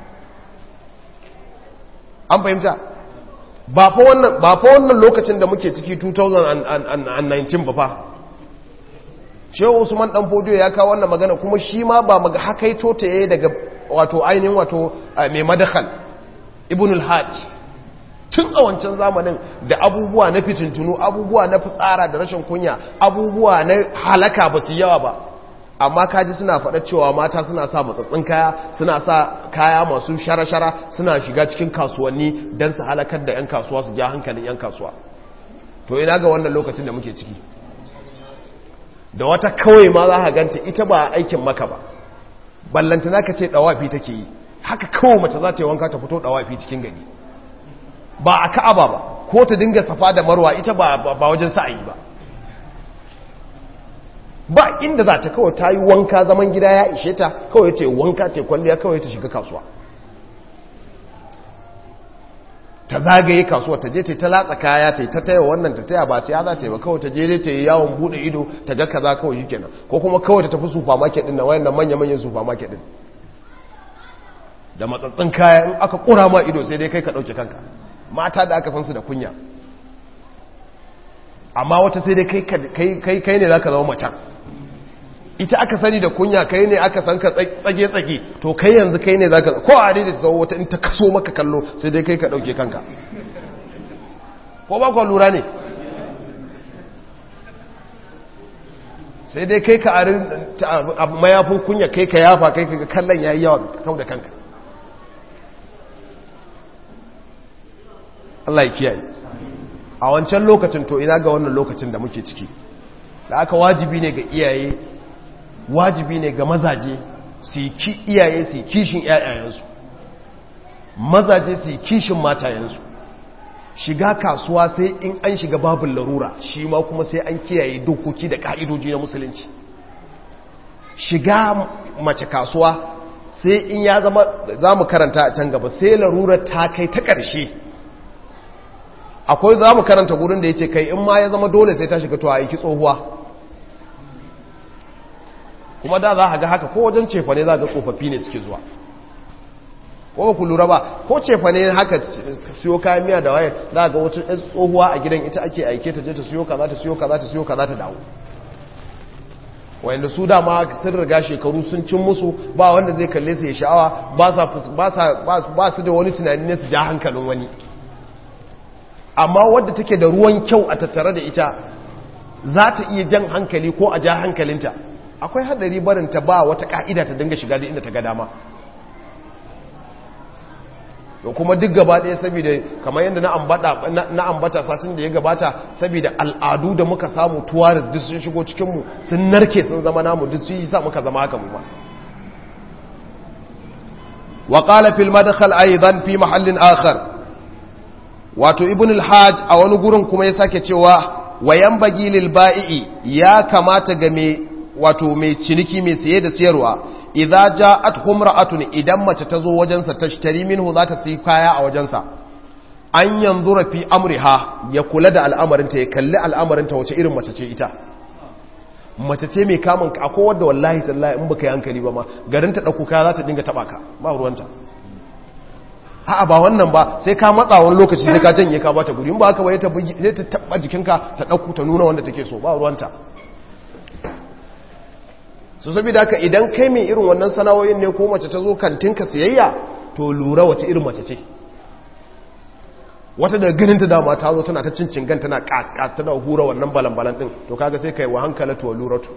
an fahimta ba fa wannan lokacin da muke ciki 2019 ba fa shehu usman dan fodiyo ya kawo wannan magana kuma shi ma ba maga hakaito ta yayi daga wato ainihin wato mai madakhal ibnul hajj tun a wancan zamanin da abubuwa na fitintunu abubuwa na fitsara da rashin kunya abubuwa na halaka ba su yawa ba amma kaji suna faɗa cewa mata suna sa matsatsin kaya suna sa kaya masu shara-shara suna shiga cikin kasuwanni don su halakar da 'yan kasuwa su ja hankalin 'yan kasuwa to ina ga wannan lokacin da muke ciki da wata kawai ma za ka ganta ita ba aikin maka ba ballantana ka ce ɗawafi take yi haka kawai mace za ta yi wanka ta fito ɗawafi cikin gari ba a ka'aba ba ko ta dinga safa da marwa ita ba wajen sa'ayi ba inda za ta kawai ta yi wanka zaman gida ya ishe ta kawai ta yi wanka ta kwalliya kawai ta shiga kasuwa ta zagaye kasuwa ta je ta latsa kaya ta yi ta taya wannan ta taya ba siya za ta yi ba kawai ta je ta yi yawon bude ido ta ga kaza kawai shi kenan ko kuma kawai ta tafi supermarket din na wayannan manya-manyan supermarket din da matsatsin kaya in aka kura ma ido sai dai kai ka dauke kanka mata da aka san su da kunya amma wata sai dai kai ne zaka zama macen ita aka sani da kunya kai ne aka san ka tsage-tsage to kai yanzu kai ne zaka ko a daidai sau wata in ta kaso maka kallo sai dai kai ka dauke kanka ko ba kwa lura ne sai dai kai ka arin mayafin kunya kai ka yafa kai ka kallon yayi yawa kau da kanka Allah ya kiyaye a wancan lokacin to ina ga wannan lokacin da muke ciki da aka wajibi ne ga iyaye wajibi ne ga mazaje su yi iyaye su yi kishin ƴaƴayensu mazaje su yi kishin matayensu shiga kasuwa sai in an shiga babin larura shi ma kuma sai an kiyaye dokoki da ka'idoji na musulunci shiga mace kasuwa sai in ya zama za mu karanta a can gaba sai larurar ta kai ta ƙarshe akwai za mu karanta gurin da ya ce kai in ma ya zama dole sai ta shiga to a aiki tsohuwa kuma da za a ga haka ko wajen cefane za ga tsofaffi ne suke zuwa ko ba ku lura ba ko cefane haka siyo kayan miya da waye za ga wata tsohuwa a gidan ita ake aike ta je ta siyo kaza ta siyo kaza ta siyo kaza ta dawo wanda su dama sun riga shekaru sun cin musu ba wanda zai kalle su ya sha'awa ba su da wani tunani ne su ja hankalin wani amma wadda take da ruwan kyau a tattare da ita za ta iya jan hankali ko a ja hankalinta akwai hadari barinta ba wata ka'ida ta dinga shiga da inda ta ga dama da kuma duk gaba ɗaya saboda kamar yadda na ambata satin da ya gabata saboda al'adu da muka samu tuwa da duk sun shigo cikinmu sun narke sun zama namu duk sun yi sa muka zama haka mu ba wa qala fil madkhal aidan fi mahallin akhar wato ibn al-hajj a wani gurin kuma ya sake cewa wayan bagi lil ba'i ya kamata ga mai ciniki mai saye da sayarwa idza ja'at humra'atun idan mace ta zo wajensa tashtari minhu za ta sayi kaya a wajensa an yanzura fi amriha ya kula da al'amarinta ya kalli al'amarinta wace irin mace ce ita mace ce mai kamun ka akwai wadda wallahi tallahi in baka yi hankali ba ma garin ta dauko kaya za ta dinga taba ka ba ruwanta a'a ba wannan ba sai ka matsa wani lokaci sai ka janye ka bata guri in ba haka ba sai ta taba jikinka ta dauko ta nuna wanda take so ba ruwanta so saboda haka idan kai mai irin wannan sana'o'in ne ko mace ta zo kantinka siyayya to lura wace irin mace ce wata daga ganin ta dama ta zo tana ta cincin gan tana kas tana hura wannan balan-balan din to kaga sai kai wa hankala to luratu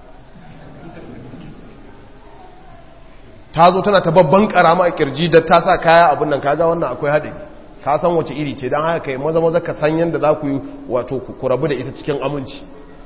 ta zo tana ta babban karama a kirji da ta sa kaya abin nan kaga wannan akwai haɗari ka san wace iri ce don haka kai maza ka san yadda za ku yi wato ku rabu da ita cikin aminci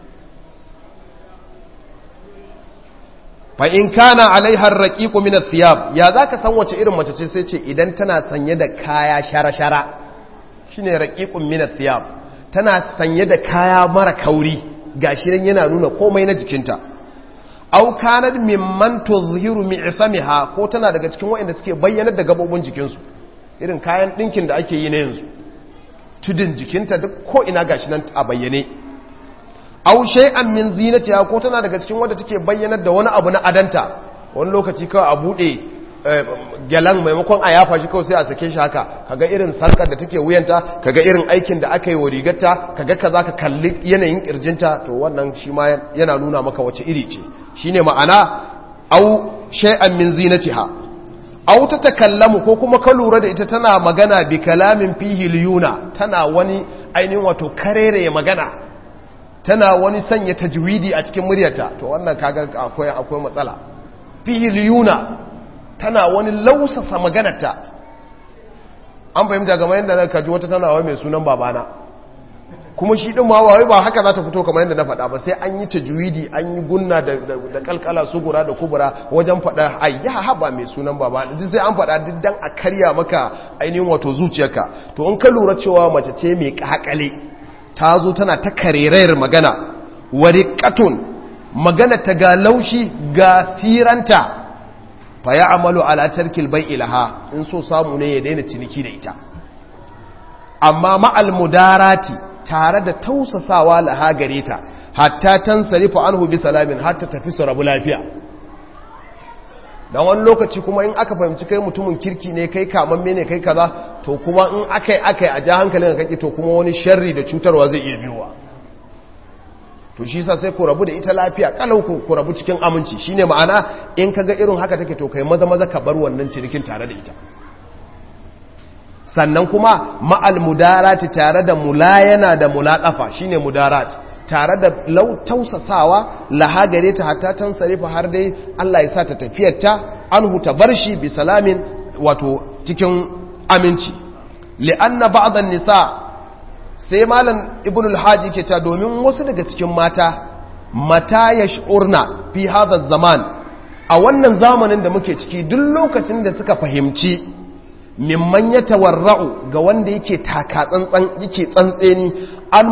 fa in kana alaiha raqiqu min athiyab ya zaka san wace irin mace ce sai ce idan tana sanye da kaya shara-shara shine raqiqun min athiyab tana sanye da kaya mara kauri gashi nan yana nuna komai na jikinta aw kanat mimman tuzhiru mi'samiha ko tana daga cikin waɗanda suke bayyana da gabobin jikinsu irin kayan dinkin da ake yi na yanzu tudin jikinta duk ko ina gashi nan a bayyane aw shay'an min zinatiha ko tana daga cikin wanda take bayyanar da wani abu na adanta wani lokaci kawai a bude gyalan maimakon a yafa shi kawai sai a sake shi haka kaga irin sarkar da take wuyanta kaga irin aikin da aka yi wa rigarta kaga kaza ka kalli yanayin kirjinta to wannan shi ma yana nuna maka wace iri ce shine ma'ana aw shay'an min zinatiha aw ta takallamu ko kuma ka lura da ita tana magana bi kalamin fihi liyuna tana wani ainihin wato karere magana tana wani sanya tajwidi a cikin muryarta to wannan kaga akwai matsala fihi liyuna tana wani lausasa maganarta an fahimta game yadda na kaji wata tana wai mai sunan babana kuma shi din ma wai ba haka za ta fito kamar yadda na faɗa ba sai an yi tajwidi an yi gunna da kalkala sugura da kubura wajen faɗa ayya haba mai sunan babana duk sai an faɗa duk dan a karya maka ainihin wato zuciyarka to in ka lura cewa mace ce mai kakale ta zo tana ta karerayar magana wariqatun magana ta ga laushi ga siranta fa ya'malu ala tarkil bai'i laha in so samu ne ya daina ciniki da ita amma ma'al mudarati tare da tausasawa laha gare ta hatta tansarifu anhu bi salamin hatta tafi su rabu lafiya dan wani lokaci kuma in aka fahimci kai mutumin kirki ne kai kamamme ne kai kaza to kuma in akai a ja hankalin ka kake to kuma wani sharri da cutarwa zai iya biyowa to shi yasa sai ku rabu da ita lafiya kalau ku rabu cikin aminci shine ma'ana in kaga irin haka take to kai maza ka bar wannan cinikin tare da ita sannan kuma ma'al mudarati tare da mulayana da mulaqafa shine mudarat tare da tausasawa laha gare ta hatta tansarifa har dai Allah ya sa ta tafiyarta anhu tabarshi bi salamin wato cikin aminci li'anna ba'd an-nisa sai malam ibn al-haji ke ta domin wasu daga cikin mata yash'urna fi hadha zaman a wannan zamanin da muke ciki duk lokacin da suka fahimci mimman ya tawarra'u ga wanda yake taka tsantsan yake tsantseni an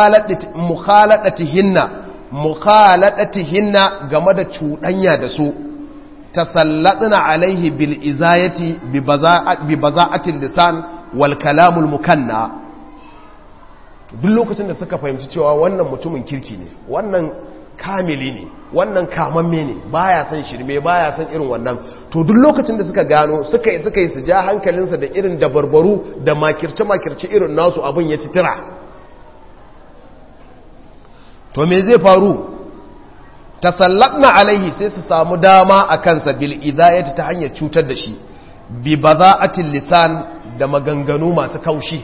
mukhaladatihinna game da cuɗanya da su tasallatna alaihi bil izayati bi baza'atil lisan wal kalamul mukanna duk lokacin da suka fahimci cewa wannan mutumin kirki ne wannan kamili ne wannan kamamme ne baya son shirme baya son irin wannan to duk lokacin da suka gano suka yi su ja hankalinsa da irin dabarbaru da makirce irin nasu abin ya citira to me zai faru tasallatna alaihi sai su samu dama a kansa bil idayati ta hanyar cutar da shi bi baza'atil lisan da maganganu masu kaushi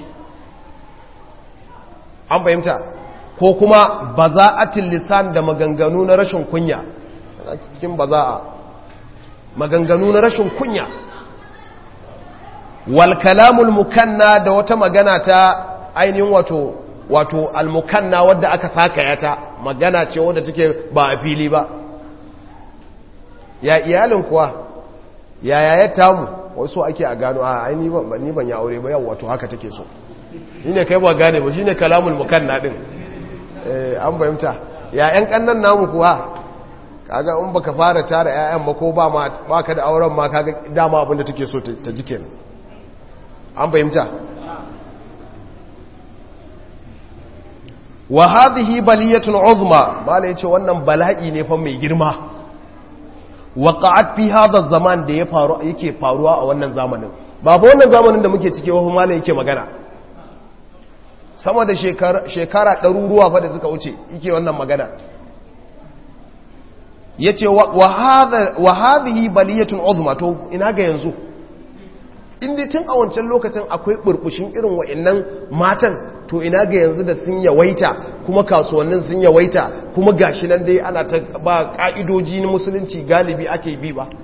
an fahimta ko kuma baza'atil lisan da maganganu na rashin kunya cikin baza'a maganganu na rashin kunya wal kalamul mukanna da wata magana ta ainihin wato al mukanna wadda aka sakaya ta magana ce wadda take ba a fili ba ya iyalin kuwa ya tamu wasu ake a gano a ni ban ya aure ba yau wato haka take so shine kai ba gane ba shine kalamul mukanna din an fahimta ya ƴan kannan namu kuwa kaga in baka fara tara ƴaƴan ba ko ba ka da auren ma kaga dama abin da take so ta ji kenan an fahimta wa hadhihi baliyatun uzma mala yace wannan bala'i ne fa mai girma waqa'at fi hadha zaman da yake faruwa a wannan zamanin ba wannan zamanin da muke cike wa mala yake magana sama da shekara ɗaruruwa fa da suka wuce yake wannan magana yace wa hadhihi baliyatun uzma to ina ga yanzu inda tun a wancan lokacin akwai burbushin irin wa'annan matan to ina ga yanzu da sun yawaita kuma kasuwannin sun yawaita kuma gashi nan dai ana ta ba ka'idoji na musulunci galibi ake bi ba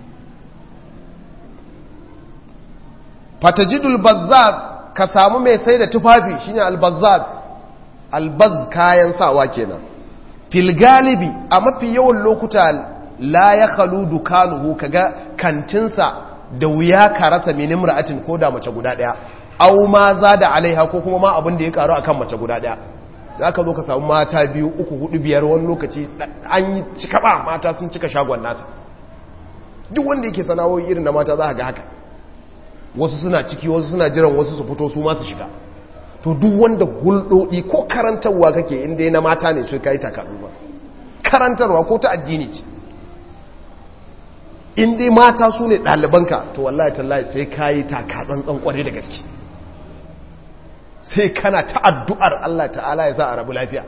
fatajidul bazzaz ka samu mai sai da tufafi shine albazzaz albaz kayan sawa kenan fil galibi a mafi yawan lokuta la ya khalu dukanuhu kaga kantinsa da wuya ka rasa min imra'atin ko da mace guda daya aw ma da alaiha ko kuma ma abin da ya karu akan mace guda daya zaka zo ka samu mata biyu uku hudu biyar wani lokaci an yi cika ba mata sun cika shagon nasa duk wanda yake sana'o'i irin na mata za ka ga haka wasu suna ciki wasu suna jiran wasu su fito su ma su shiga to duk wanda hulɗoɗi ko karantarwa kake inda na mata ne sai kai takardu karantarwa ko ta addini ce inda mata su ne ɗalibanka to wallahi tallahi sai kayi takatsantsan kware da gaske sai kana ta addu'ar Allah ta'ala ya sa a rabu lafiya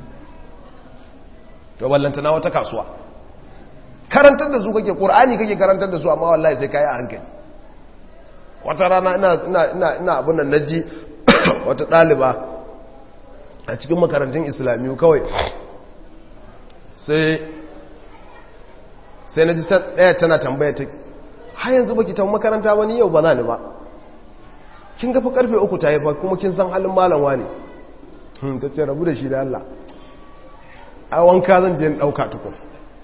to ballantana wata kasuwa karantar da su kake ƙur'ani kake karantar da su amma wallahi sai kayi a hankali wata rana ina abin nan naji wata ɗaliba a cikin makarantun islamiyu kawai sai na ji ɗaya tana tambaya ta har yanzu baki ta makaranta wani yau ba za ni ba kin gafi karfe 3 ta yi ba kuma kin san halin malamwa ne ta ce rabu da shi da Allah a wanka zan je ɗauka tukun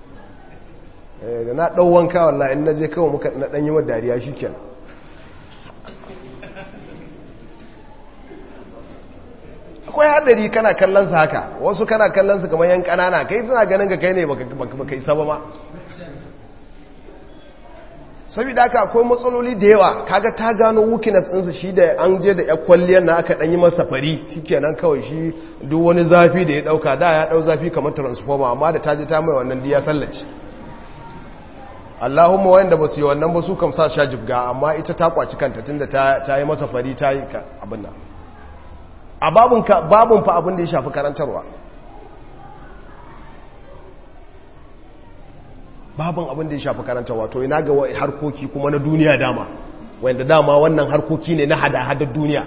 da na ɗau wanka wallahi in na je kawai muka na ɗanyi wa dariya shi kenan akwai haɗari kana kallonsa haka wasu kana kallonsa kamar yan ƙanana kai suna ganin ka kai ne baka isa ba ma saboda haka akwai matsaloli da yawa kaga ta gano wukinas ɗinsa shi da an je da ya kwalliyar na aka ɗanyi masa fari shi kenan kawai shi duk wani zafi da ya ɗauka da ya ɗau zafi kamar transformer amma da ta je ta mai wannan diya sallace Allahumma wayanda ba su yi wannan ba su kam sa sha jibga amma ita ta kwaci kanta tunda ta yi masa fari ta yi abin nan a babun fa abin da ya shafi karantarwa babun abin da ya shafi karantarwa to ina ga harkoki kuma na duniya dama wanda dama wannan harkoki ne na hada-hadar duniya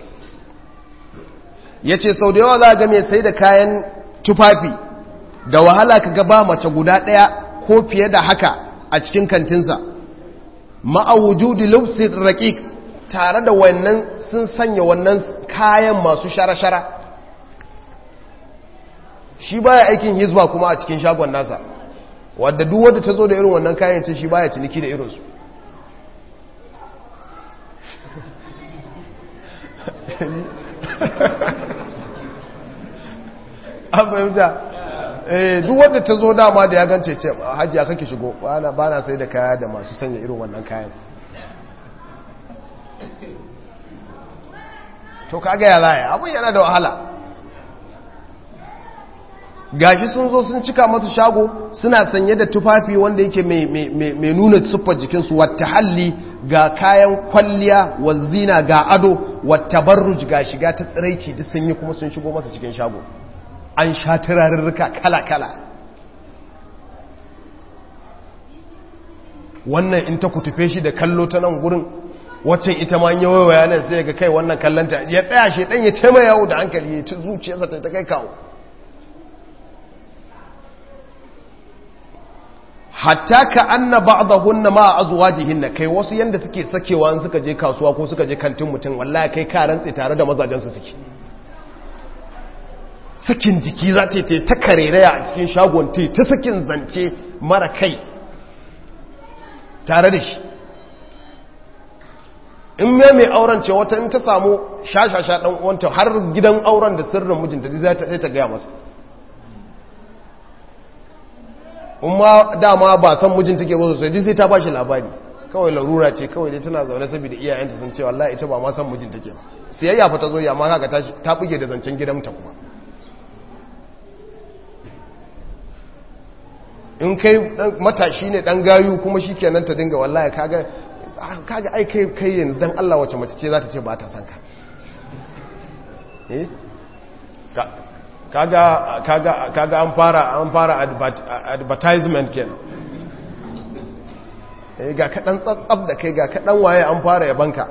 ya ce sau da yawa za a ga mai sai da kayan tufafi da wahala ka gaba mace guda ɗaya ko fiye da haka a cikin kantinsa ma'awujudi lufsit raƙiƙ tare da wannan sun sanya wannan kayan masu shara-shara shi baya aikin hizba kuma a cikin shagon nasa wadda duk wadda ta zo da irin wannan kayan ce shi baya ciniki da irinsu an fahimta duk wadda ta zo dama da ya gance ce hajiya kake shigo ba na sai da kaya da masu sanya irin wannan kayan to kaga ya zaya abin yana da wahala gashi sun zo sun cika masu shago suna sanye da tufafi wanda yake mai nuna siffar jikinsu wata halli ga kayan kwalliya wa zina ga ado wata barruj ga shiga ta tsiraici duk sun yi kuma sun shigo masa cikin shago an sha turarurruka kala-kala wannan in ta kutufe shi da kallo ta nan gurin waccan ita ma yi waiwaya nan sai ga kai wannan kallanta ya tsaya shi dan ya taimaka yawo da hankali ya ci zuciyarsa ta kai kawo hatta ka anna ba'dahunna ma azwajihinna kai wasu yanda suke sakewa in suka je kasuwa ko suka je kantin mutum wallahi kai ka rantse tare da mazajen su suke sakin jiki za ta yi ta karereya a cikin shagon ta sakin zance mara kai tare da shi in mai auren ce wata in ta samu shashasha dan uwanta har gidan auren da sirrin mijinta sai ta gaya masa, kuma dama ba san mijin take ba sosai sai ta bashi labari, kawai larura ce kawai dai tana zaune saboda iyayenta sun ce wallahi ita ba ma san mijin take ba, siyayya fa ta zo ya ma kaga ta buge da zancen gidanta kuma. in kai matashi ne dan gayu kuma shikenan ta dinga wallahi kaga ai kai yanzu dan Allah wace mace ce za ta ce ba ta san ka, kaga an fara advertisement kenan, ga kaɗan tsatsab da kai ga kaɗan waye an fara yabanka.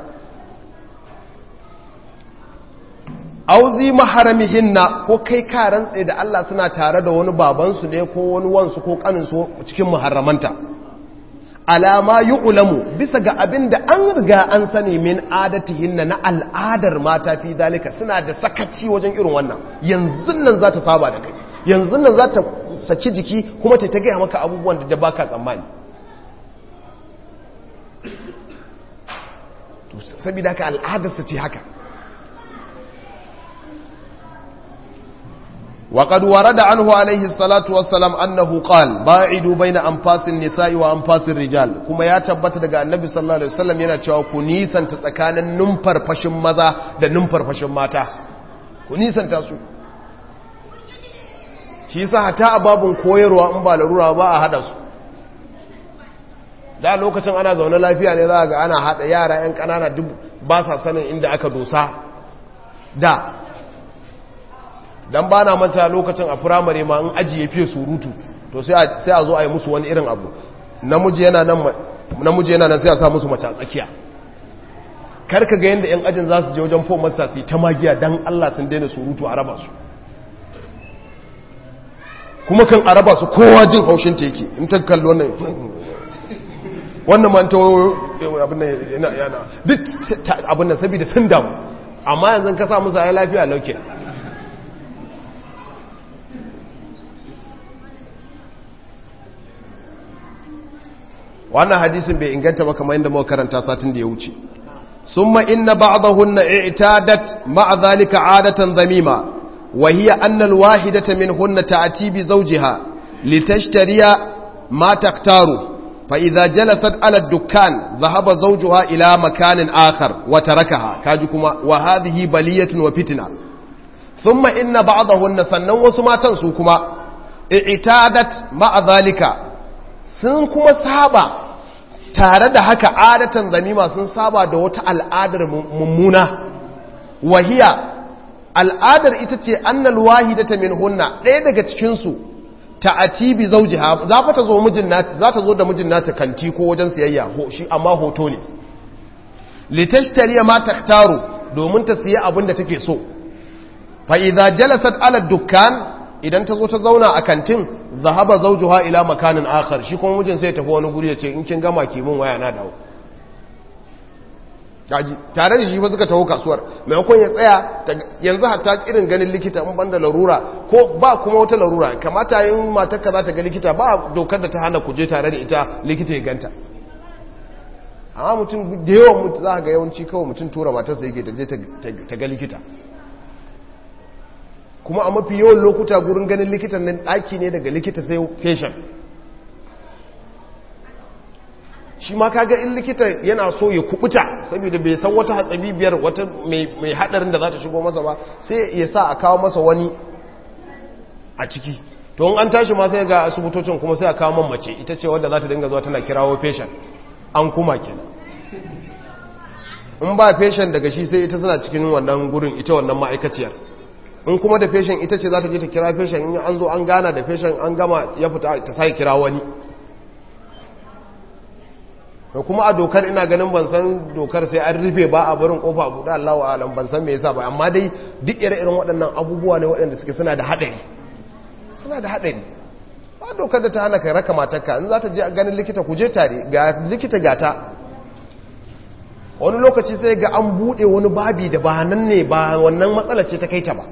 auzi maharamihinna ko kai ka rantse da Allah suna tare da wani babansu ne ko wani wansu ko kaninsu cikin muharramanta, alama yu'lamu bisa ga abin da an riga an sani min adatihinna na al'adar mata fi dalika, suna da sakaci wajen irin wannan. Yanzu nan za ta saba da kai, yanzu nan za ta saki jiki kuma ta gaya maka abubuwan da baka tsammani. saboda haka al'adarsa ce haka. وقد ورد عنه عليه الصلاة والسلام أنه قال باعدوا بين أنفاس النساء وأنفاس الرجال كما يتبت دقاء النبي صلى الله عليه وسلم ينتشعوا كنيسا تتكان نمبر فشم ماذا دا نمبر فشم ماتا كنيسا تاسو شيسا حتى أباب كوير وأنبال رورا باء هدسو da lokacin ana zaune lafiya ne za ga ana hada yara yan kanana duk ba sa sanin inda aka dosa dan ba na manta lokacin a firamare ma in aji ya fiye surutu to sai a zo a yi musu wani irin abu, namiji yana nan sai a sa musu mace a tsakiya, karka ga yadda yan ajin za su je wajen fom masa su ta magiya dan Allah sun daina surutu a raba su, kuma kan a raba su kowa jin haushin ta yake in ta kalli wannan man ta abin nan yana duk abin nan saboda sun damu, amma yanzu ka sa musu a yi lafiya lauke. wannan hadisin bai inganta ba kamar yadda muka karanta satin da ya wuce. summa inna ba'dahunna i'tadat ma'a dhalika 'adatan dhamima wa hiya anna al-wahidata minhunna ta'ti bi zawjiha litashtariya ma taktaru fa idha jalasat 'ala ad-dukkan dhahaba zawjuha ila makanin akhar wa tarakaha, kaji kuma wa hadhihi baliyatun wa fitna. thumma inna ba'dahunna, sannan wasu matan su kuma i'tadat ma'a dhalika sun kuma saba tare da haka adatan zamima, sun saba da wata al'adar mummuna. wahiya al'adar ita ce annal wahidata minhunna, ɗaya daga cikinsu ta'ati bi zawjiha, za ta zo da mijin nata kanti ko wajen siyayya shi amma hoto ne, litashtariya ma taktaru, domin ta siya abin da take so. fa idza jalasat ala dukkan, idan ta zo ta zauna a kantin, zahaba zawjuha ila makanin akhar, shi kuma mijin sai ya tafi wani guri ya ce in kin gama ki mun waya na dawo. kaji tare da shi ba suka taho kasuwar, maimakon ya tsaya yanzu hatta irin ganin likita in banda larura ko ba kuma wata larura, kamata yin matarka za ta ga likita, ba dokar da ta hana ku je tare da ita likita ya ganta. amma mutum da yawan mutum za ga yawanci kawai mutum tura matarsa yake ta je ta ga likita, kuma a mafi yawan lokuta gurin ganin likitan nan ɗaki ne daga likita sai patient. shi ma kaga in likita yana so ya kubuta saboda bai san wata hatsabibiyar wata mai hadarin da za ta shigo masa ba, sai ya sa a kawo masa wani a ciki. to in an tashi ma sai ga asibitocin kuma sai a kawo man mace, ita ce wadda za ta dinga zuwa tana kirawo patient, an kuma kenan. in ba patient daga shi sai ita suna cikin wannan gurin, ita wannan ma'aikaciyar. in kuma da patient ita ce za ta je ta kira patient, in an zo an gana da patient an gama ya fita ta sai kira wani. da kuma a dokar ina ganin ban san dokar sai an rufe ba a barin kofa buɗe, Allahu a'lam, ban san me yasa ba, amma dai duk ire-iren waɗannan abubuwa ne waɗanda suke suna da haɗari. ba dokar da ta hana kai raka matarka in za ta je ganin likita ku je tare, ga likita gata. wani lokaci sai ga an buɗe wani babi da ba nan ne, ba wannan matsalar ce ta kai ta ba.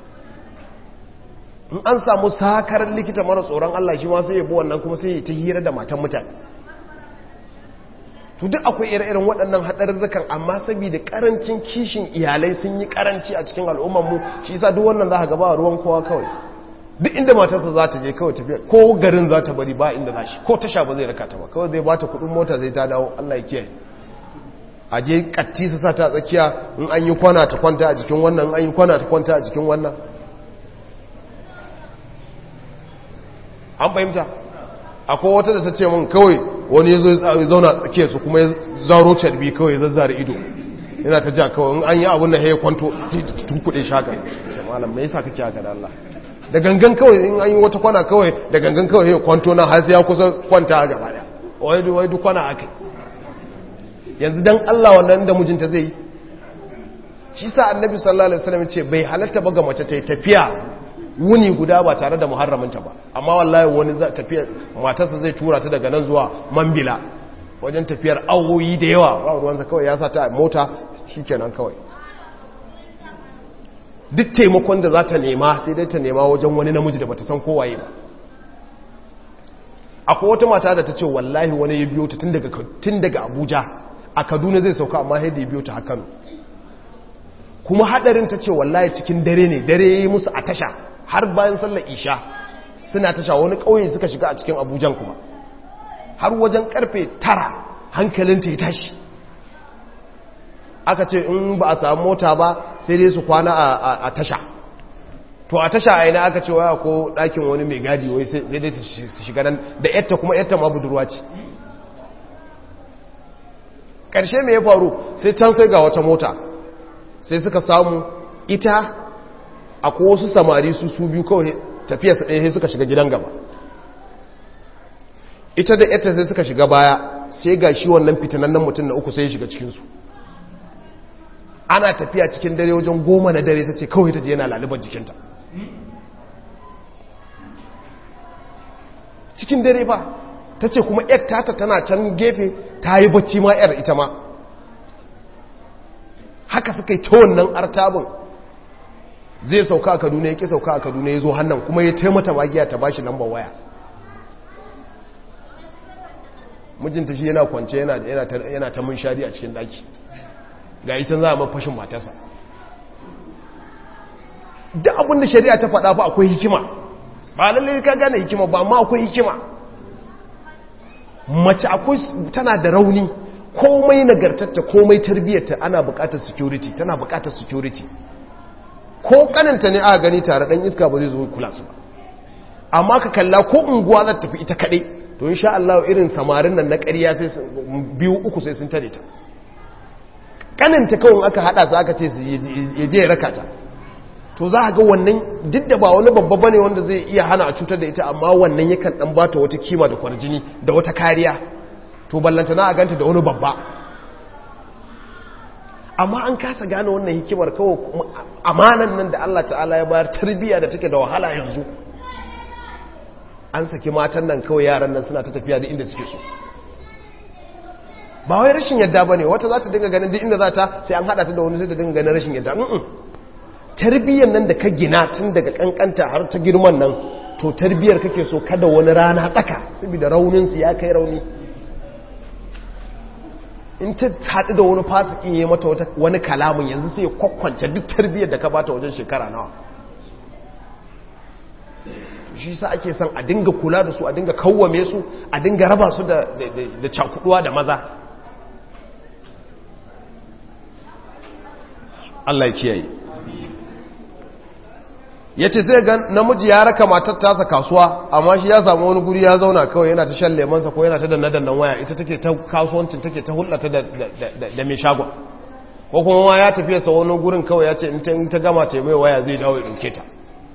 in an samu sakarar likita mara tsoron Allah shi ma sai ya bi wannan kuma sai ya ta hira da matan mutane. to duk akwai ire-iren waɗannan haɗarurrukan, amma saboda ƙarancin kishin iyalai sun yi ƙaranci a cikin al'ummarmu, shi yasa duk wannan za ka gaba ruwan kowa kawai. Duk inda matarsa za ta je kawai tafiya, ko garin za ta bari ba inda za shi, ko tasha ba zai raka ta ba, kawai zai ba ta kuɗin mota zai ta dawo, Allah ya kiyaye. A je katti su sa ta tsakiya, in an yi kwana ta kwanta a jikin wannan, in an yi kwana ta kwanta a jikin wannan. An fahimta? Akwai wata da ta ce min kawai wani ya zo zauna tsakiyar su kuma ya zaro carbi kawai ya zazzara ido yana ta ja kawai in an yi abun da ya kwanto tun kuɗe shaka sai malam mai yasa kake haka da Allah da gangan kawai in an yi wata kwana kawai da gangan kawai ya kwanto na har sai ya kusa kwanta a gaba daya wai duk kwana akai yanzu dan Allah wannan da mijinta zai yi shi sa annabi sallallahu alaihi wasallam ce bai halatta ba ga mace ta tafiya wuni guda ba tare da muharraminta ba, amma wallahi wani tafiyar matarsa zai tura ta daga nan zuwa Mambila wajen tafiyar awoyi da yawa, ba ruwansa kawai ya sa ta mota shikenan kawai. Duk taimakon da za ta nema sai dai ta nema wajen wani namiji da bata san kowaye ba. Akwai wata mata da ta ce wallahi wani ya biyo ta tun daga Abuja a Kaduna zai sauka, amma sai da ya biyo ta har Kano. Kuma hadarin ta ce wallahi cikin dare ne, dare yayi musu a tasha har bayan sallar isha suna tasha wani ƙauye suka shiga a cikin Abujan kuma har wajen karfe 9 hankalinta ya tashi. Aka ce in ba a samu mota ba sai dai su kwana a tasha. To a tasha a ina aka ce waya ko ɗakin wani mai gadi wai sai dai su shiga nan da yatta, kuma yatta ma budurwa ce. Ƙarshe me ya faru sai can sai ga wata mota sai suka samu ita akwai wasu samari su biyu kawai tafiyarsa ɗaya sai suka shiga gidan gaba, ita da ita sai suka shiga baya, sai ga shi wannan fitinannen mutum na uku sai ya shiga cikinsu. Ana tafiya cikin dare wajen 10 na dare ta ce kawai ta je yana lalibar jikinta cikin dare ba, ta ce kuma yar tata tana can gefe ta yi bacci ma yar ita ma. Haka suka yi ta wannan artabin, zai sauka a Kaduna ya ƙi sauka a Kaduna ya zo hannun, kuma ya taimata magiya ta bashi lambar waya. Mijinta shi yana kwance yana ta munshari a cikin daki, ga yi can za a mafashin matarsa. Da abin da shari'a ta faɗa fa akwai hikima, ba lallai ka gane hikima ba, amma akwai hikima. Mace akwai tana da rauni, komai nagartatta komai tarbiyyarta ana bukatar security, tana bukatar security. Ko kananta ne aka gani tare dan iska ba zai zo kula su ba, amma ka kalla ko unguwa za ta tafi ita kadai, to insha Allah irin samarin nan na ƙarya sai 2-3 sai sun tare ta. Kananta kawai aka hada su aka ce su je ya raka ta, to za a ga wannan duk da ba wani babba bane wanda zai iya hana a cutar da ita, amma wannan yakan dan bata wata kima da kwarjini da wata kariya. To ballanta na a ganta da wani babba, amma an kasa gane wannan hikimar. Kawai amanan nan da Allah ta'ala ya bayar, tarbiyya da take da wahala yanzu, an saki matan nan kawai yaran nan suna ta tafiya da inda suke so. Ba wai rashin yadda ba ne, wata za ta dinga ganin duk inda za ta sai an haɗa ta da wani sai ta dinga ganin rashin yadda. Tarbiyyar nan da ka gina tun daga kankanta har ta girman nan, to tarbiyyar kake so kada wani rana tsaka saboda rauninsu ya kai rauni. In ta haɗu da wani fasikin ya mata wani kalamun yanzu sai ya kwakwance duk tarbiyyar da ka bata wajen shekara nawa. Shi sa ake son a dinga kula da su, a dinga kawwame su, a dinga raba su da cakuduwa da maza. Allah ya kiyaye. Ya ce sai ga namiji ya raka matar tasa kasuwa, amma shi ya samu wani guri ya zauna kawai yana ta shan lemansa ko yana ta danna waya, ita take ta kasuwancin take ta hulɗata da mai shagon, ko kuma ma ya tafiya sa wani gurin kawai ya ce in ta gama ta mai waya zai dawo ya ɗauke ta.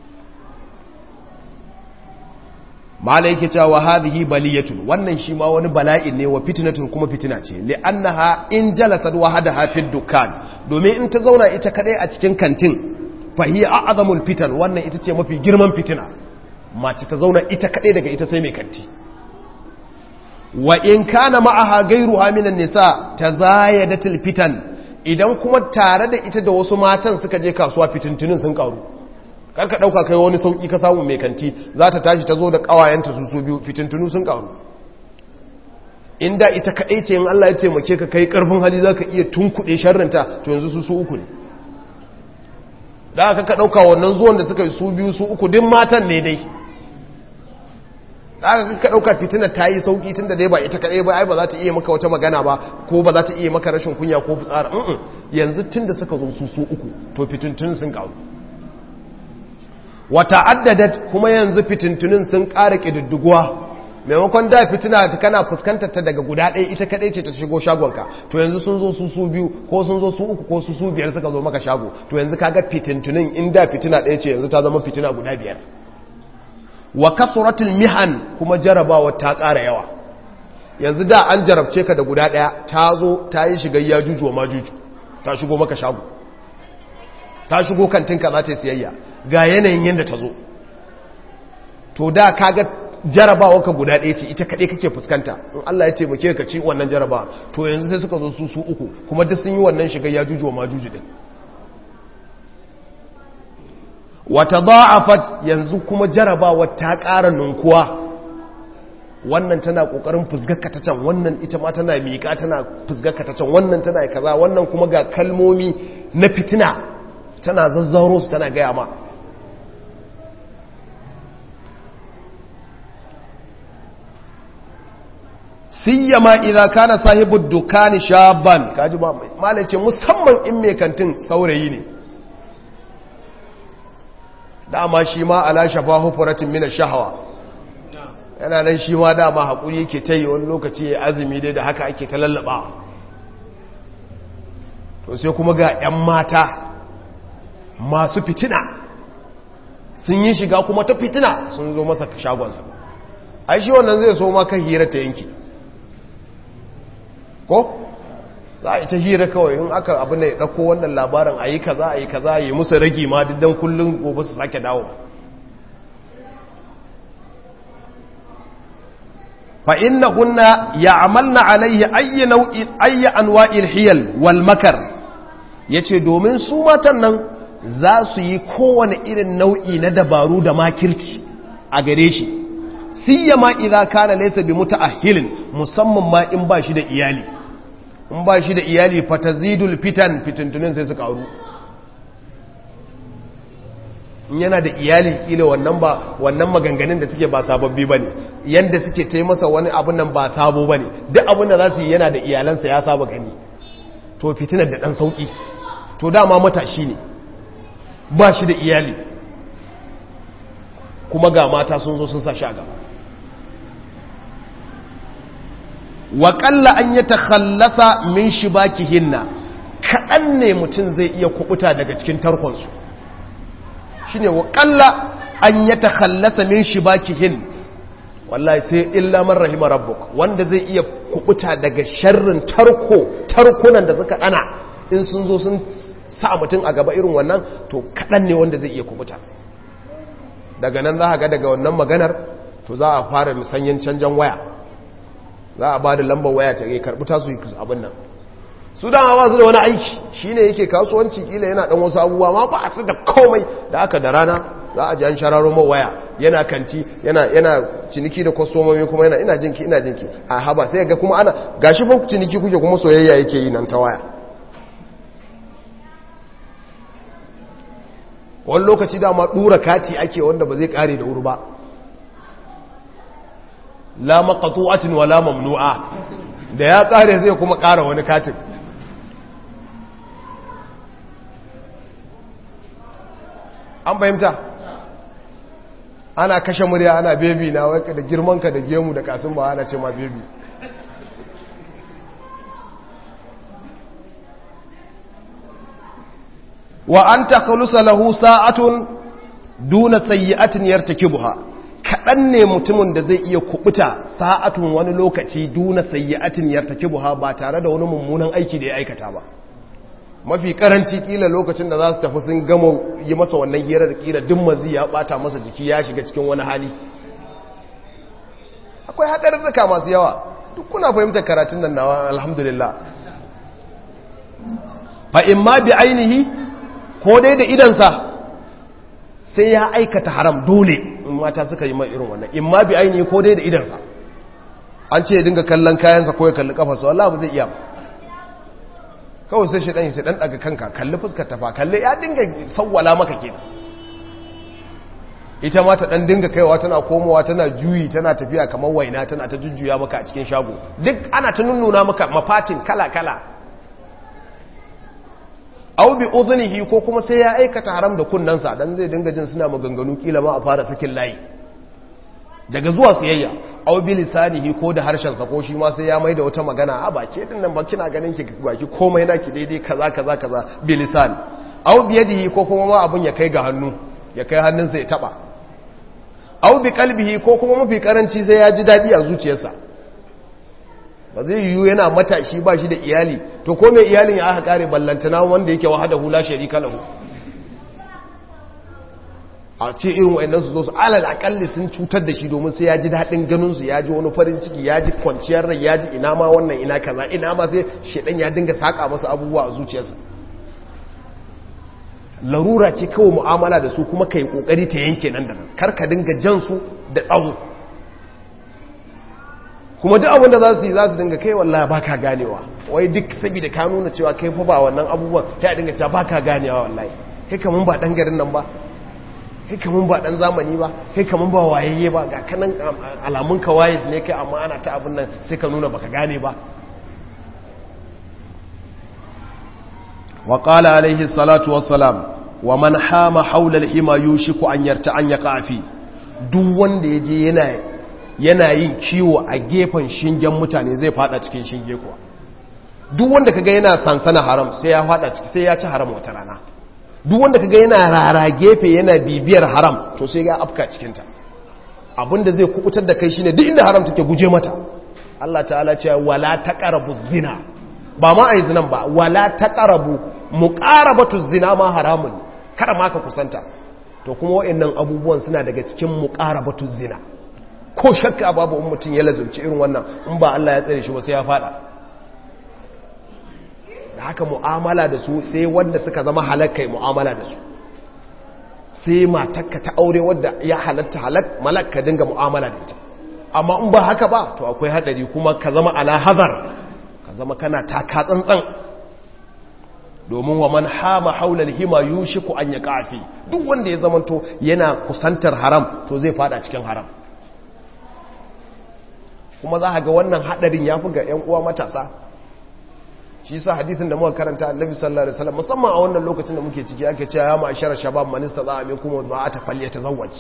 mala yake cewa hadhihi baliyatun, wannan shi ma wani bala'in ne wa fitnatun, kuma fitina ce, li'annaha in jalasat wahadaha fi dukkan, domin in ta zauna ita kadai a cikin kantin fahiya a'zamul fitan, wannan ita ce mafi girman fitina. Mace ta zauna ita kadai daga ita sai mai kanti. Wa in kana ma'aha ghayruha minan nisa tazayadatul fitan, idan kuma tare da ita da wasu matan suka je kasuwa, fitintunin sun karu. Karka dauka kai wani sauki ka samu mai kanti, za ta tashi ta zo da kawayenta su biyu, fitintunu sun karu. inda ita kaɗai ce in Allah ya taimake ka kai ƙarfin hali za ka iya tunkuɗe sharrinta to yanzu su uku ne da aka ka ɗauka wannan zuwan da suka yi su biyu su uku din matan ne dai da aka ka ɗauka fitina ta yi sauƙi tun da dai ba ita kaɗai ba ai ba za ta iya maka wata magana ba ko ba za ta iya maka rashin kunya ko fitsara yanzu tun da suka zo su uku to fitintun sun ƙaru wata addadat kuma yanzu fitintunin sun ƙara ƙididdiguwa maimakon da fitina kana fuskantar ta daga guda ɗaya ita kaɗai ce ta shigo shagonka to yanzu sun zo su biyu ko sun zo su uku ko su biyar suka zo maka shago to yanzu kaga fitintunin inda fitina ɗaya ce yanzu ta zama fitina guda biyar wa kasratul mihan kuma jarabawa ta ƙara yawa yanzu da an jarabce ka da guda ɗaya ta zo ta yi shigar yajuju wa majuju ta shigo maka shago ta shigo kantinka za ta yi siyayya ga yanayin yadda ta zo to da kaga jarabawa ka guda ɗaya ce ita kaɗai kake fuskanta in Allah ya taimake ka ci wannan jarabawa to yanzu sai suka zo su uku kuma duk sun yi wannan shiga ya juju wa majuju din wata da'afat yanzu kuma jarabawa ta ƙara ninkuwa wannan tana ƙoƙarin fusgarka ta can wannan ita ma tana miƙa tana fusgarka ta can wannan tana kaza wannan kuma ga kalmomi na fitina tana zazzaro su tana gaya ma siyama idza kana sahibu dukani shaban kaji ba malace musamman in mai kantin saurayi ne dama shi ma ala shafa hufratin min ash-shahwa yana nan shi ma dama hakuri yake tayi wani lokaci ya azumi dai da haka ake ta lallaba to sai kuma ga ƴan mata masu fitina sun yi shiga kuma ta fitina sun zo masa shagonsa ai shi wannan zai so ma kan hira ta yanki ko za a ita hira kawai in aka abu ne ɗauko wannan labarin a yi kaza a yi musu ragi ma diddan kullum gobe su sake dawo fa inna hunna ya'malna alayhi ayyi anwa'il hiyal wal makar yace domin su matan nan za su yi kowane irin nau'i na dabaru da makirci a gare shi siyama idza kana laysa bi muta'ahhilin musamman ma in ba shi da iyali in ba shi da iyali fatazidul fitintunin sai su karu in yana da iyali kila wannan maganganun da suke ba sababbi bane yanda suke tai masa wani abun nan ba sabo bane duk abun da za su yi yana da iyalansa ya saba gani to fitinar da dan sauki to dama matashi ne ba shi da iyali kuma ga mata sun zo sun sa shi a gaba waƙalla an yi takhallasa min shibakihinna kaɗan ne mutum zai iya kubuta daga cikin tarkonsu shi ne waƙalla an yi takhallasa min shibakihin wallahi sai illa man rahima rabbuk wanda zai iya kubuta daga sharrin tarkunan da suka ana in sun zo sun sa mutum a gaba irin wannan to kaɗan ne wanda zai iya kubuta daga nan za a ga daga wannan maganar to za a fara musanyen canjan waya za a ba da lambar waya ta yi karɓi tasu abin nan su dama ba su da wani aiki shi ne yake kasuwanci kila yana ɗan wasu abubuwa ma ba su da komai da aka da rana za a ji an shararo ma waya yana kanti yana ciniki da kwastomomi kuma yana ina jinki a haba sai ga kuma ana gashi fa ciniki kuke kuma soyayya yake yi nan ta waya wani lokaci dama ɗura kati ake wanda ba zai ƙare da wuri ba la maqtu'atin wala mamnu'a da ya kare zai kuma kara wani katin an fahimta ana kashe murya ana baby na wai da girmanka da gemu da kasin ba ana ce ma baby wa an takhlusa lahu sa'atun duna sayyi'atin yartakibuha kaɗan ne mutumin da zai iya kubuta sa'atun wani lokaci duna sayyi'atin yartakibuha ba tare da wani mummunan aiki da ya aikata ba mafi karanci kila lokacin da za su tafi sun gama yi masa wannan hirar kila duk mazi ya bata masa jiki ya shiga cikin wani hali akwai haɗarurruka masu yawa duk kuna fahimtar karatun nan nawa alhamdulillah fa in ma bi ainihi ko dai da idansa sai ya aikata haram dole in mata suka yi mai irin wannan in ma bi ainihi ko dai da idansa an ce ya dinga kallon kayansa ko ya kalli kafarsa wallahi ba zai iya kawai sai shedan sai dan daga kanka kalli fuskar ta fa kalli ya dinga sawwala maka kenan ita ma ta dan dinga kaiwa tana komowa tana juyi tana tafiya kamar waina tana ta jujjuya maka a cikin shago duk ana ta nunnuna maka mafatin kala kala au bi udhnihi ko kuma sai ya aikata haram da kunnansa dan zai dinga jin suna maganganu kila ma a fara sakin layi daga zuwa siyayya au bi lisanihi ko da harshen sa ko shi ma sai ya maida wata magana a baki din nan ba kina ganin ki baki komai naki daidai kaza kaza kaza bi lisan au bi yadihi ko kuma ma abun ya kai ga hannu ya kai hannunsa ya taba au bi qalbihi ko kuma mafi karanci sai ya ji dadi a zuciyarsa ba zai yiwu yana matashi ba shi da iyali to ko mai iyalin ya aka kare ballantana wanda yake wahadahu la sharika lahu a ce irin wayannan su zo su alal akalli sun cutar da shi domin sai ya ji dadin ganin su ya ji wani farin ciki ya ji kwanciyar rai ya ji ina ma wannan ina kaza ina ma sai shedan ya dinga saka masa abubuwa a zuciyarsa larura ce kawai mu'amala da su kuma kai kokari ta yanke nan da nan kar ka dinga jan su da tsawo kuma duk abin da za su dinga kai wallahi baka ganewa wai duk saboda ka nuna cewa kai fa ba wannan abubuwan sai a dinga cewa baka ganewa wallahi kai kaman ba dan garin nan ba kai kaman ba dan zamani ba kai kaman ba wayayye ba ga kanan alamun ka wayes ne kai amma ana ta abin nan sai ka nuna baka gane ba wa qala alaihi salatu wassalam wa man hama hawla al-hima yushiku an yarta an yaqafi duk wanda yaje yana yin kiwo a gefen shingen mutane zai fada cikin shinge kuwa duk wanda kaga yana sansana haram sai ya fada ciki sai ya ci haram wata rana duk wanda kaga yana rara gefe yana bibiyar haram to sai ya afka cikin ta abinda zai kubutar da kai shine duk inda haram take guje mata Allah ta'ala ce wala taqrabu zina ba ma ai zinan ba wala taqrabu muqarabatu zina ma haramun kada ma ka kusanta to kuma wayannan abubuwan suna daga cikin muqarabatu zina ko shakka babu in mutum ya lazumci irin wannan in ba Allah ya tsare shi ba sai ya fada da haka mu'amala da su sai wanda suka zama halakkai mu'amala da su sai matakka ta aure wadda ya halatta malakka dinga mu'amala da ita amma in ba haka ba to akwai hadari kuma ka zama ala hazar ka zama kana taka tsantsan domin wa man hama haula al-hima yushiku an yaqafi duk wanda ya zamanto yana kusantar haram to zai fada cikin haram kuma za ga wannan hadarin ya fi ga 'yan uwa matasa shi sa hadithin da muka karanta annabi sallallahu alaihi wasallam musamman a wannan lokacin da muke ciki ake cewa ya ma'ashara shabab man istata'a minkum ba'ata falyatazawwaj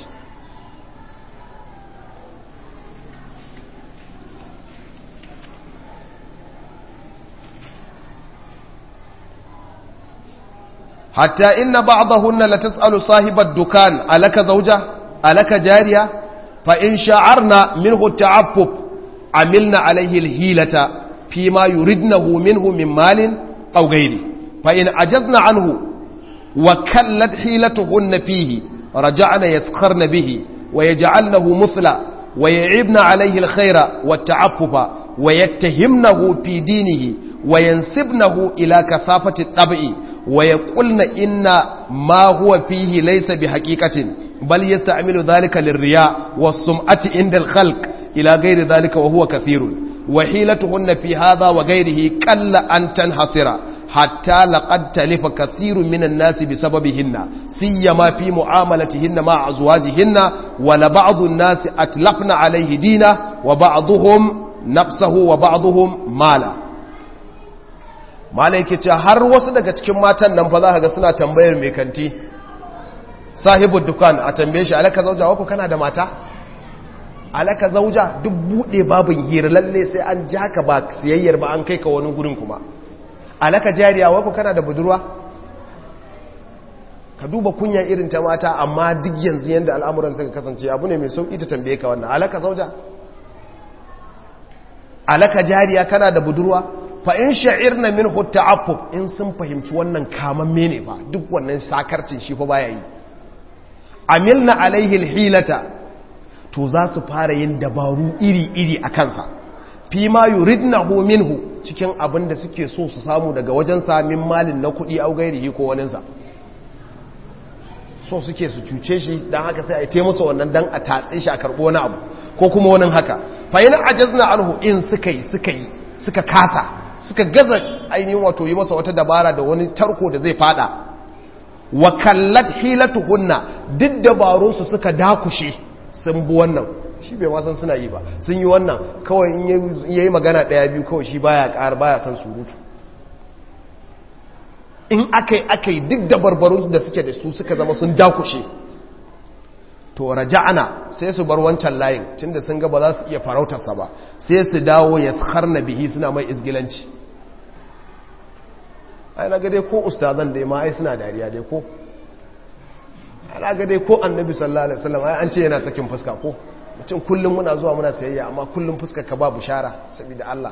hatta inna ba'dahunna la tas'alu sahibat dukan alaka zawja alaka jariya fa in sha'arna minhu ta'affuf عملنا عليه الهيلة فيما يردنه منه من مال أو غيره فإن عجزنا عنه وكلت حيلتهن فيه رجعنا يسخرن به ويجعلنه مثلا ويعبن عليه الخير والتعفف ويتهمنه في دينه وينسبنه إلى كثافة الطبع ويقولن إن ما هو فيه ليس بحقيقة بل يستعمل ذلك للرياء والسمعة عند الخلق إلى غير ذلك وهو كثير وحيلتهن في هذا وغيره قل أن تنحصر حتى لقد تلف كثير من الناس بسببهن سيما في معاملتهن مع أزواجهن ولبعض الناس أتلفن عليه دينه وبعضهم نفسه وبعضهم ماله malai ke ce har wasu daga cikin matan nan fa za ka ga suna tambayar mai kanti sahibu dukan a tambaye shi alaka zauja wako kana da mata alaka zauja duk bude babin hira lalle sai an ja ka ba siyayyar ba an kai ka wani gurin kuma alaka jariya wako kana da budurwa ka duba kunya irin ta mata amma duk yanzu yanda al'amuran suka kasance abu ne mai sauki ta tambaye ka wannan alaka zauja alaka jariya kana da budurwa fa in sha'irna minhu ta'affuf in sun fahimci wannan kamamme ne ba duk wannan sakarcin shi fa baya yi amilna alaihi alhilata to za su fara yin dabaru iri-iri a kansa fi ma yuridnahu minhu cikin abin da suke so su samu daga wajen samin malin na kuɗi au gairihi ko waninsa so suke su cuce shi don haka sai a yi masa wannan don a tatse shi a karɓo wani abu ko kuma wani haka fa yana ajazna anhu in suka kasa suka gaza ainihin wato yi masa wata dabara da wani tarko da zai fada wa kallat hilatuhunna duk dabarunsu suka dakushe sun bi wannan shi bai ma san suna yi ba sun yi wannan kawai in yayi magana daya biyu kawai shi baya san surutu in akai duk dabarbarun da suke da su suka zama sun dakushe to raja'ana sai su bar wancan layin tunda sun ga ba za su iya farautarsa ba sai su dawo yaskharna bihi suna mai izgilanci ai na ga dai ko ustazan dai ma ai suna dariya dai ko ana ga dai ko annabi sallallahu alaihi wasallam ai an ce yana sakin fuska ko mutum kullum muna zuwa muna sayayya amma kullum fuskar ka ba bushara saboda Allah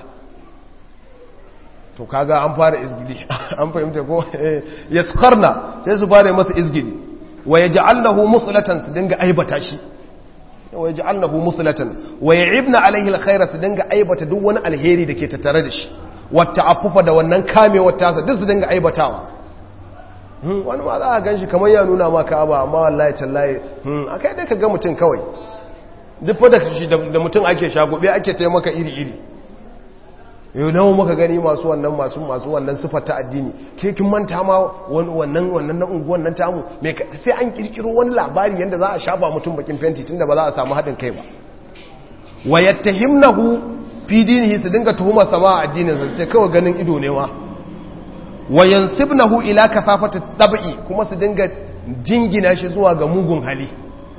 to kaga an fara izgili an fahimta ko yaskharna sai su fara masa izgili wa yaj'alnahu muthlatan su dinga aibata shi wa yaj'alnahu muthlatan wa ya'ibna alaihi alkhaira su dinga aibata duk wani alheri dake tattare da shi wata afufa da wannan kamewar tasa duk su dinga aibatawa wani ma za a ganshi kamar ya nuna maka ba amma wallahi tallahi akai dai ka ga mutum kawai duk fa da mutum ake shagobe ake taimaka iri-iri yau nawa muka gani masu wannan sifar ta addini ke kin manta ma wannan na unguwan nan tamu sai an kirkiro wani labari yanda za a shafa mutum bakin fenti tunda ba za a samu haɗin kai ba wa yattahimnahu fi dinihi su dinga tuhumar sama a addinin sa ce kawai ganin ido ne ma wa yansibnahu ila kafafati tab'i kuma su dinga jingina shi zuwa ga mugun hali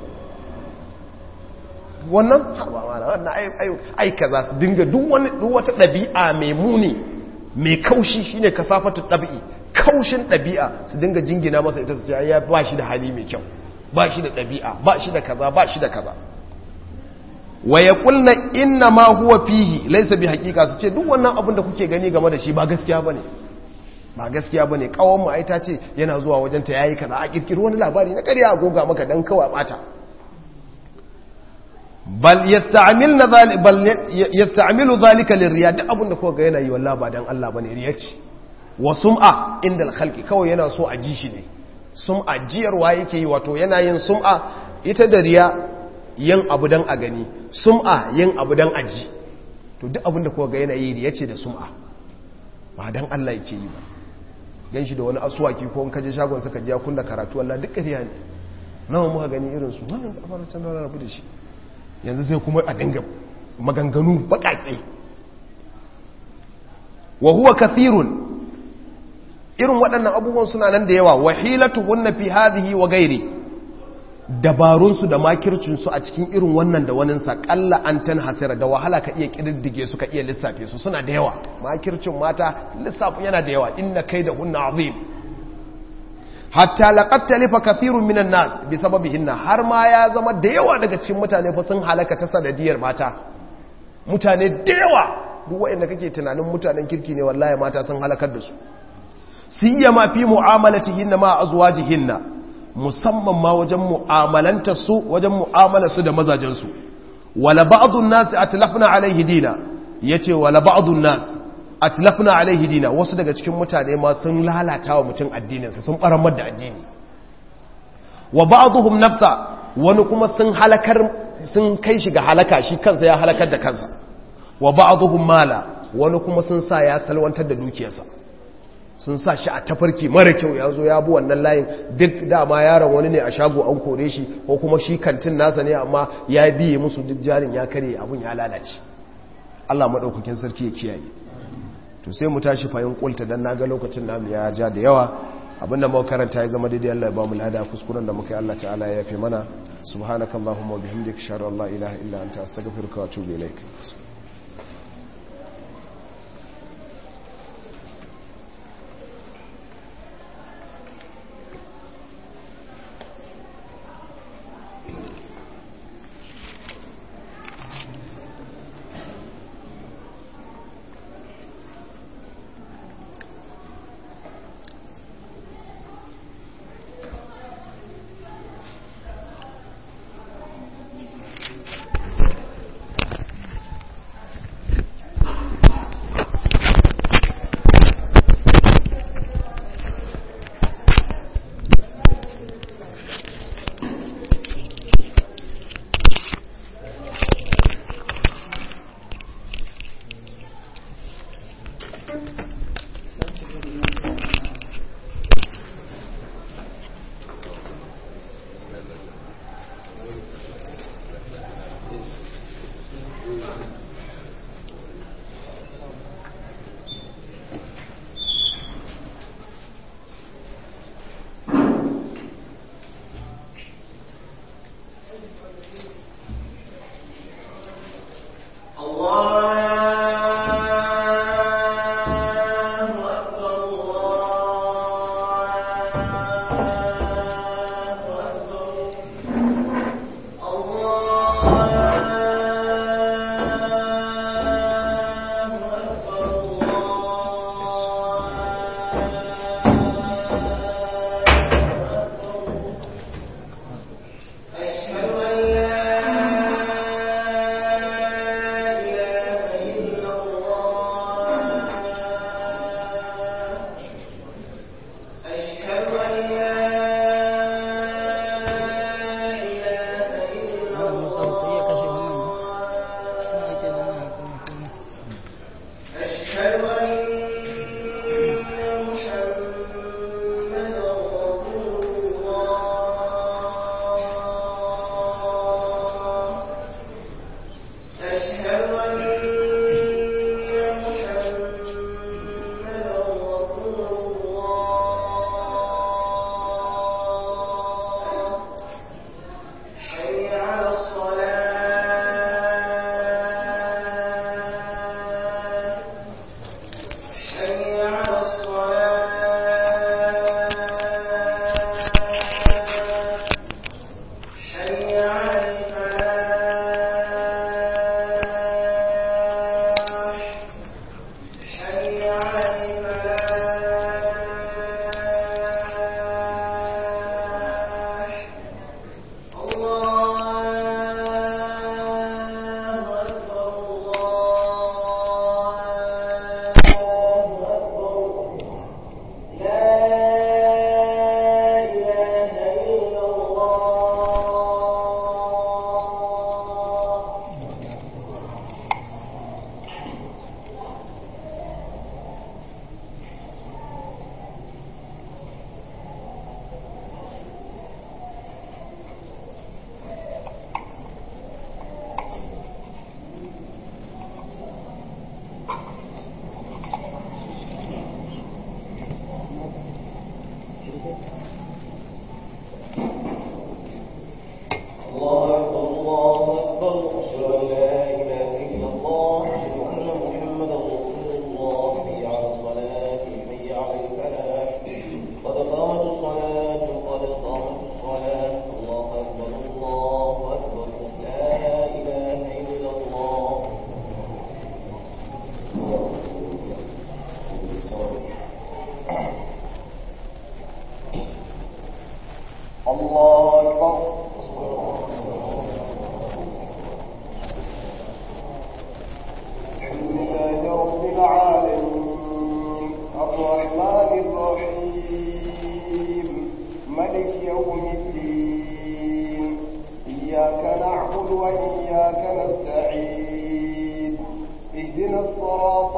wannan aika za su dinga duk wata ɗabi'a mai muni mai kaushi shine kasafatu ɗabi'i kaushin ɗabi'a su dinga jingina masa ita su ce ya ba shi da hali mai kyau ba shi da ɗabi'a ba shi da kaza ba shi da kaza wa yaqulna inna ma huwa fihi laysa bi haqiqa su ce duk wannan abin da kuke gani game da shi ba gaskiya bane kawon mu aita ce yana zuwa wajen ta yayi kaza a kirkiro wani labari na ƙarya a goga maka dan kawai bata bal yasta'milu zalika lirriya duk abinda kuka ga yana yi wallahi ba dan Allah bane riya ce wa sum'a inda al-khalqi kawai yana so a ji shi ne sum'a jiyarwa yake yi wato yana yin sum'a ita da riya yin abu dan a gani sum'a yin abu dan a ji to duk abinda kuka ga yana yi riya ce da sum'a ba dan Allah yake yi ba ganshi da wani aswaki ko in kaje shagon suka ji ya kunna karatu wallahi duk riya ne nawa muka gani irin su wannan kafaratan da rabu da shi yanzu sai kuma a dinga maganganu baƙaƙe wa huwa kathirun irin waɗannan abubuwan suna nan da yawa wahilatuhunna fi hadhihi wa ghairi dabarunsu da makircinsu a cikin irin wannan da waninsa ƙalla an tan hasira da wahala ka iya ƙididdige su ka iya lissafe su suna da yawa makircin mata lissafi yana da yawa inna kaidahunna azim hatta laqad talifa kathirun minan nas bi sababihinna har ma ya zama da yawa daga cikin mutane fa sun halaka ta sanadiyar mata mutane da yawa duk wanda kake tunanin mutanen kirki ne wallahi mata sun halakar da su siyama fi mu'amalatihinna ma azwajihinna musamman ma wajen mu'amalanta su wajen mu'amala su da mazajen su wala ba'dun nas atlafna alaihi dina yace wala ba'dun nas atlafna alaihi dina wasu daga cikin mutane ma sun lalata wa mutum addininsa sun baramar da addini wa ba'dhum nafsa wani kuma sun halakar sun kai shi ga halaka shi kansa ya halakar da kansa wa ba'dhum mala wani kuma sun sa ya salwantar da dukiyarsa sun sa shi a tafarki mara kyau ya zo ya bi wannan layin duk dama yaron wani ne a shago an kore shi ko kuma shi kantin nasa ne amma ya biye musu duk jarin ya kare abun ya lalace Allah madaukakin sarki ya kiyaye to sai mu tashi fayin kulta dan naga lokacin namu ya ja da yawa abinda muka karanta ya zama daidai Allah ya ba mu lada kuskuren da muka yi Allah ta'ala ya yafe mana subhanakallahumma wa bihamdika ashhadu an la ilaha illa anta astaghfiruka wa atubu ilaik إياك نعبد وإياك نستعين اهدنا الصراط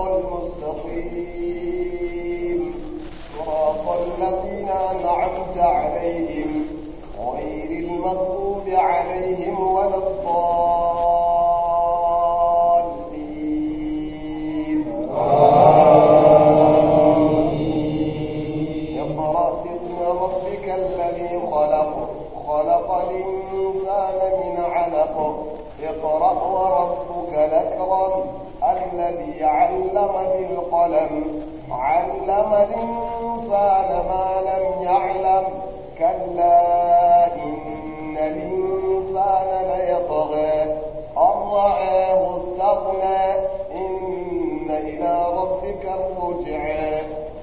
المستقيم صراط الذين أنعمت عليهم غير المغضوب عليهم ولا الضالين اقرأ باسم ربك الذي خلق الإنسان من علق اقرأ وربك الأكرم الذي علم بالقلم علم الإنسان ما لم يعلم كلا إن الإنسان ليطغى أن رآه استغنى إن إلى ربك الرجعى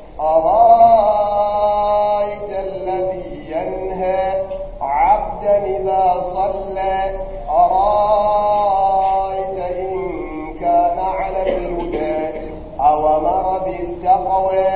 أرأيت الذي ينهى عبدا إذا صلى أرأيت إن كان على الهدى أو أمر بالتقوى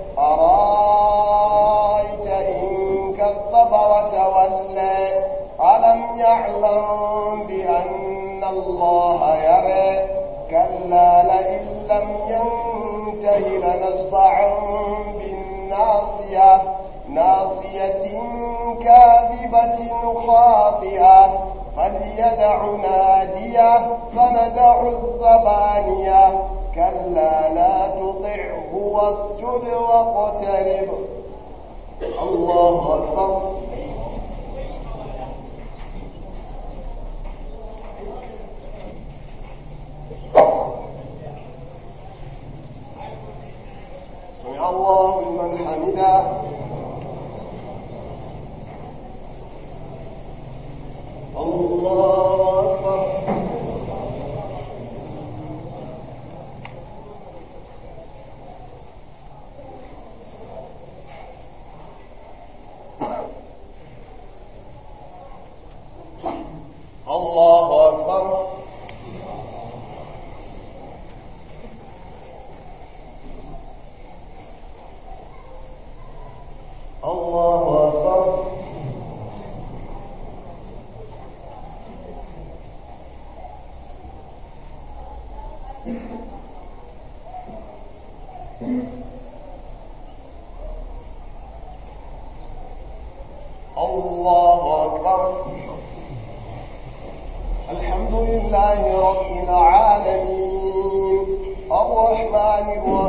أرأيت إن كذب وتولى ألم يعلم بأن الله يرى كلا لئن لم ينته لنصدعا بالناصية ناصية كاذبة خاطئة فليدع ناديه فندع الزبانية كلا لا تطعه واسجد واقترب الله أكبر سمع الله لمن حمده الله أكبر الله أكبر الله أكبر الله أكبر الحمد لله رب العالمين الرحمن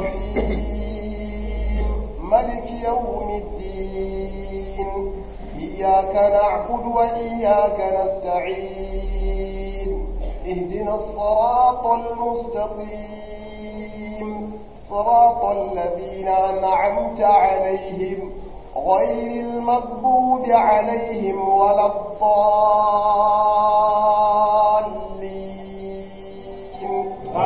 الرحيم ملك يوم الدين إياك نعبد وإياك نستعين اهدنا الصراط المستقيم صراط الذين أنعمت عليهم غير المغضوب عليهم ولا الضالين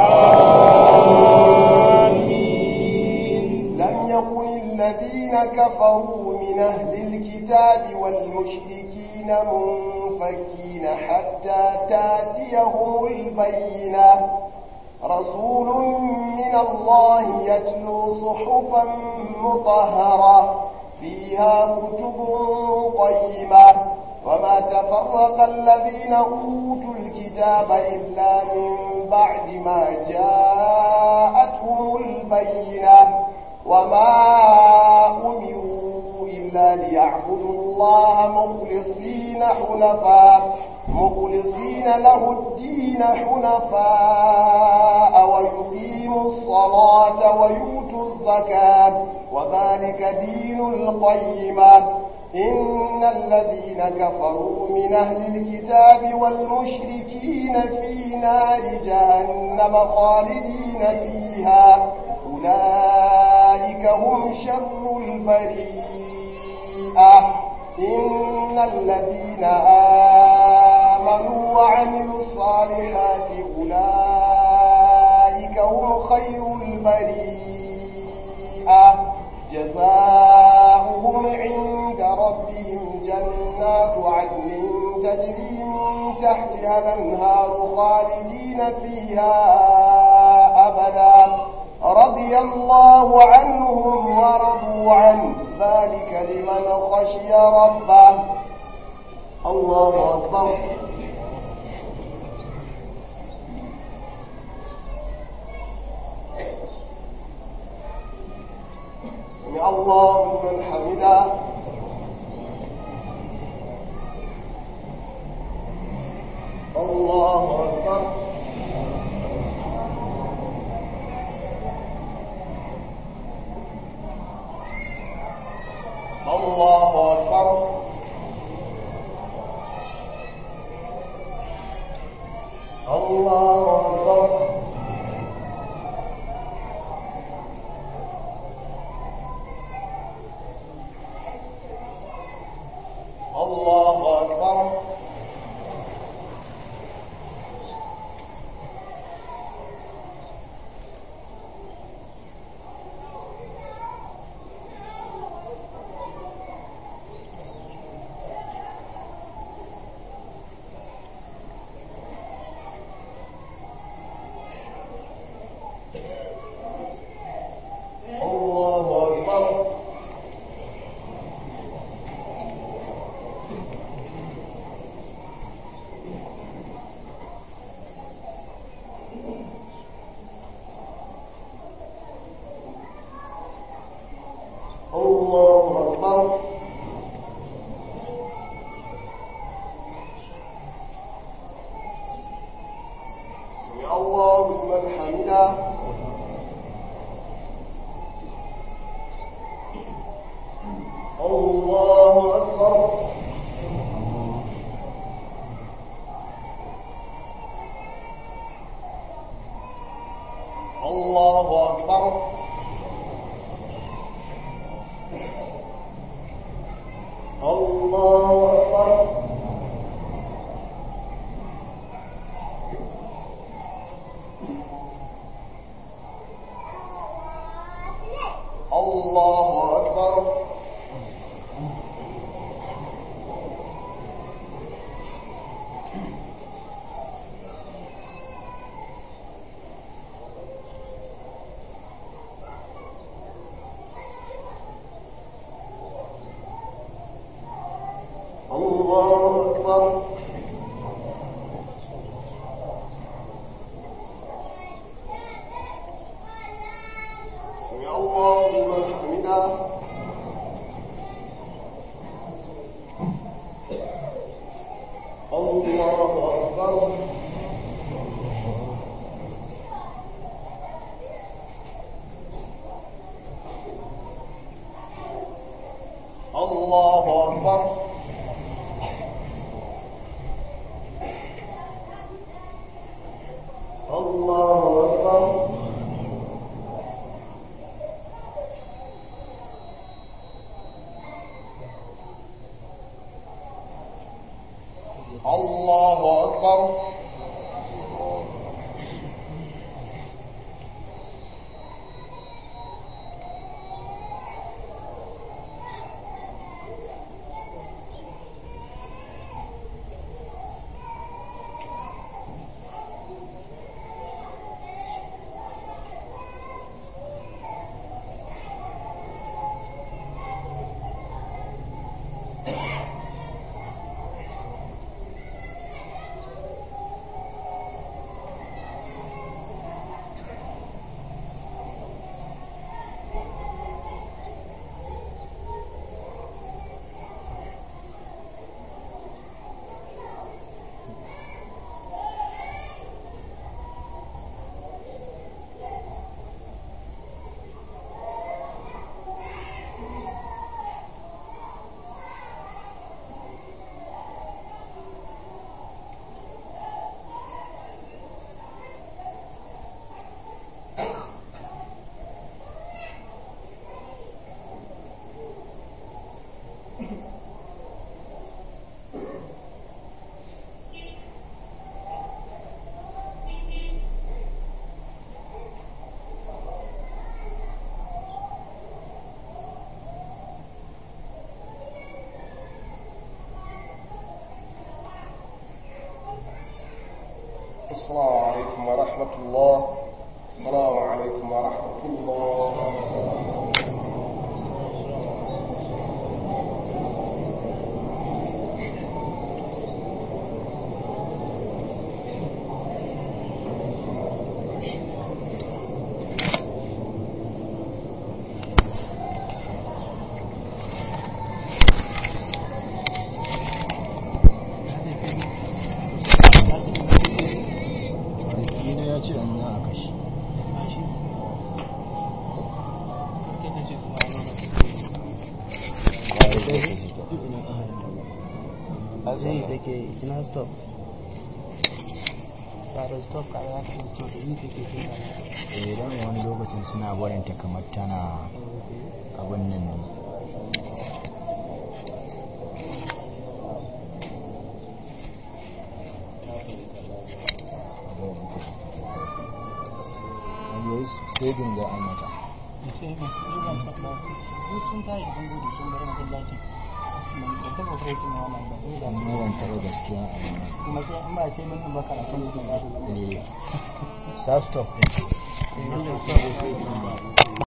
آمين لم يكن الذين كفروا من أهل الكتاب والمشركين منفكين حتى تاتيهم البينة رسول من الله يتلو صحفا مطهرة فيها كتب قيمة وما تفرق الذين أوتوا الكتاب إلا من بعد ما جاءتهم البينة وما أمروا إلا ليعبدوا الله مخلصين له الدين حنفاء ويقيموا الصلاة ويؤتوا الزكاة وذلك دين القيمة إن الذين كفروا من أهل الكتاب والمشركين في نار جهنم خالدين فيها أولئك هم شر البريئة إن الذين آمنوا وعملوا الصالحات أولئك هم خير البريئة جزاؤهم عند ربهم جنات عدن تجري من تحتها الأنهار خالدين فيها أبدا رضي الله عنهم ورضوا عنه ذلك لمن خشي ربه الله أكبر الله لمن حمده الله أكبر الله أكبر الله أكبر الله أكبر السلام عليكم ورحمة الله. السلام عليكم ورحمة الله. take ina stop kada stop kada ka stop yi take dan wani lokacin suna barin ta kamar tana abun nan ne sai gunga an mata sai ne sun ta yi gudu sun bar masallaci da ta operation wannan ba sai da mun tare gaskiya kuma sai in ba sai mun ba karatu ne sa stop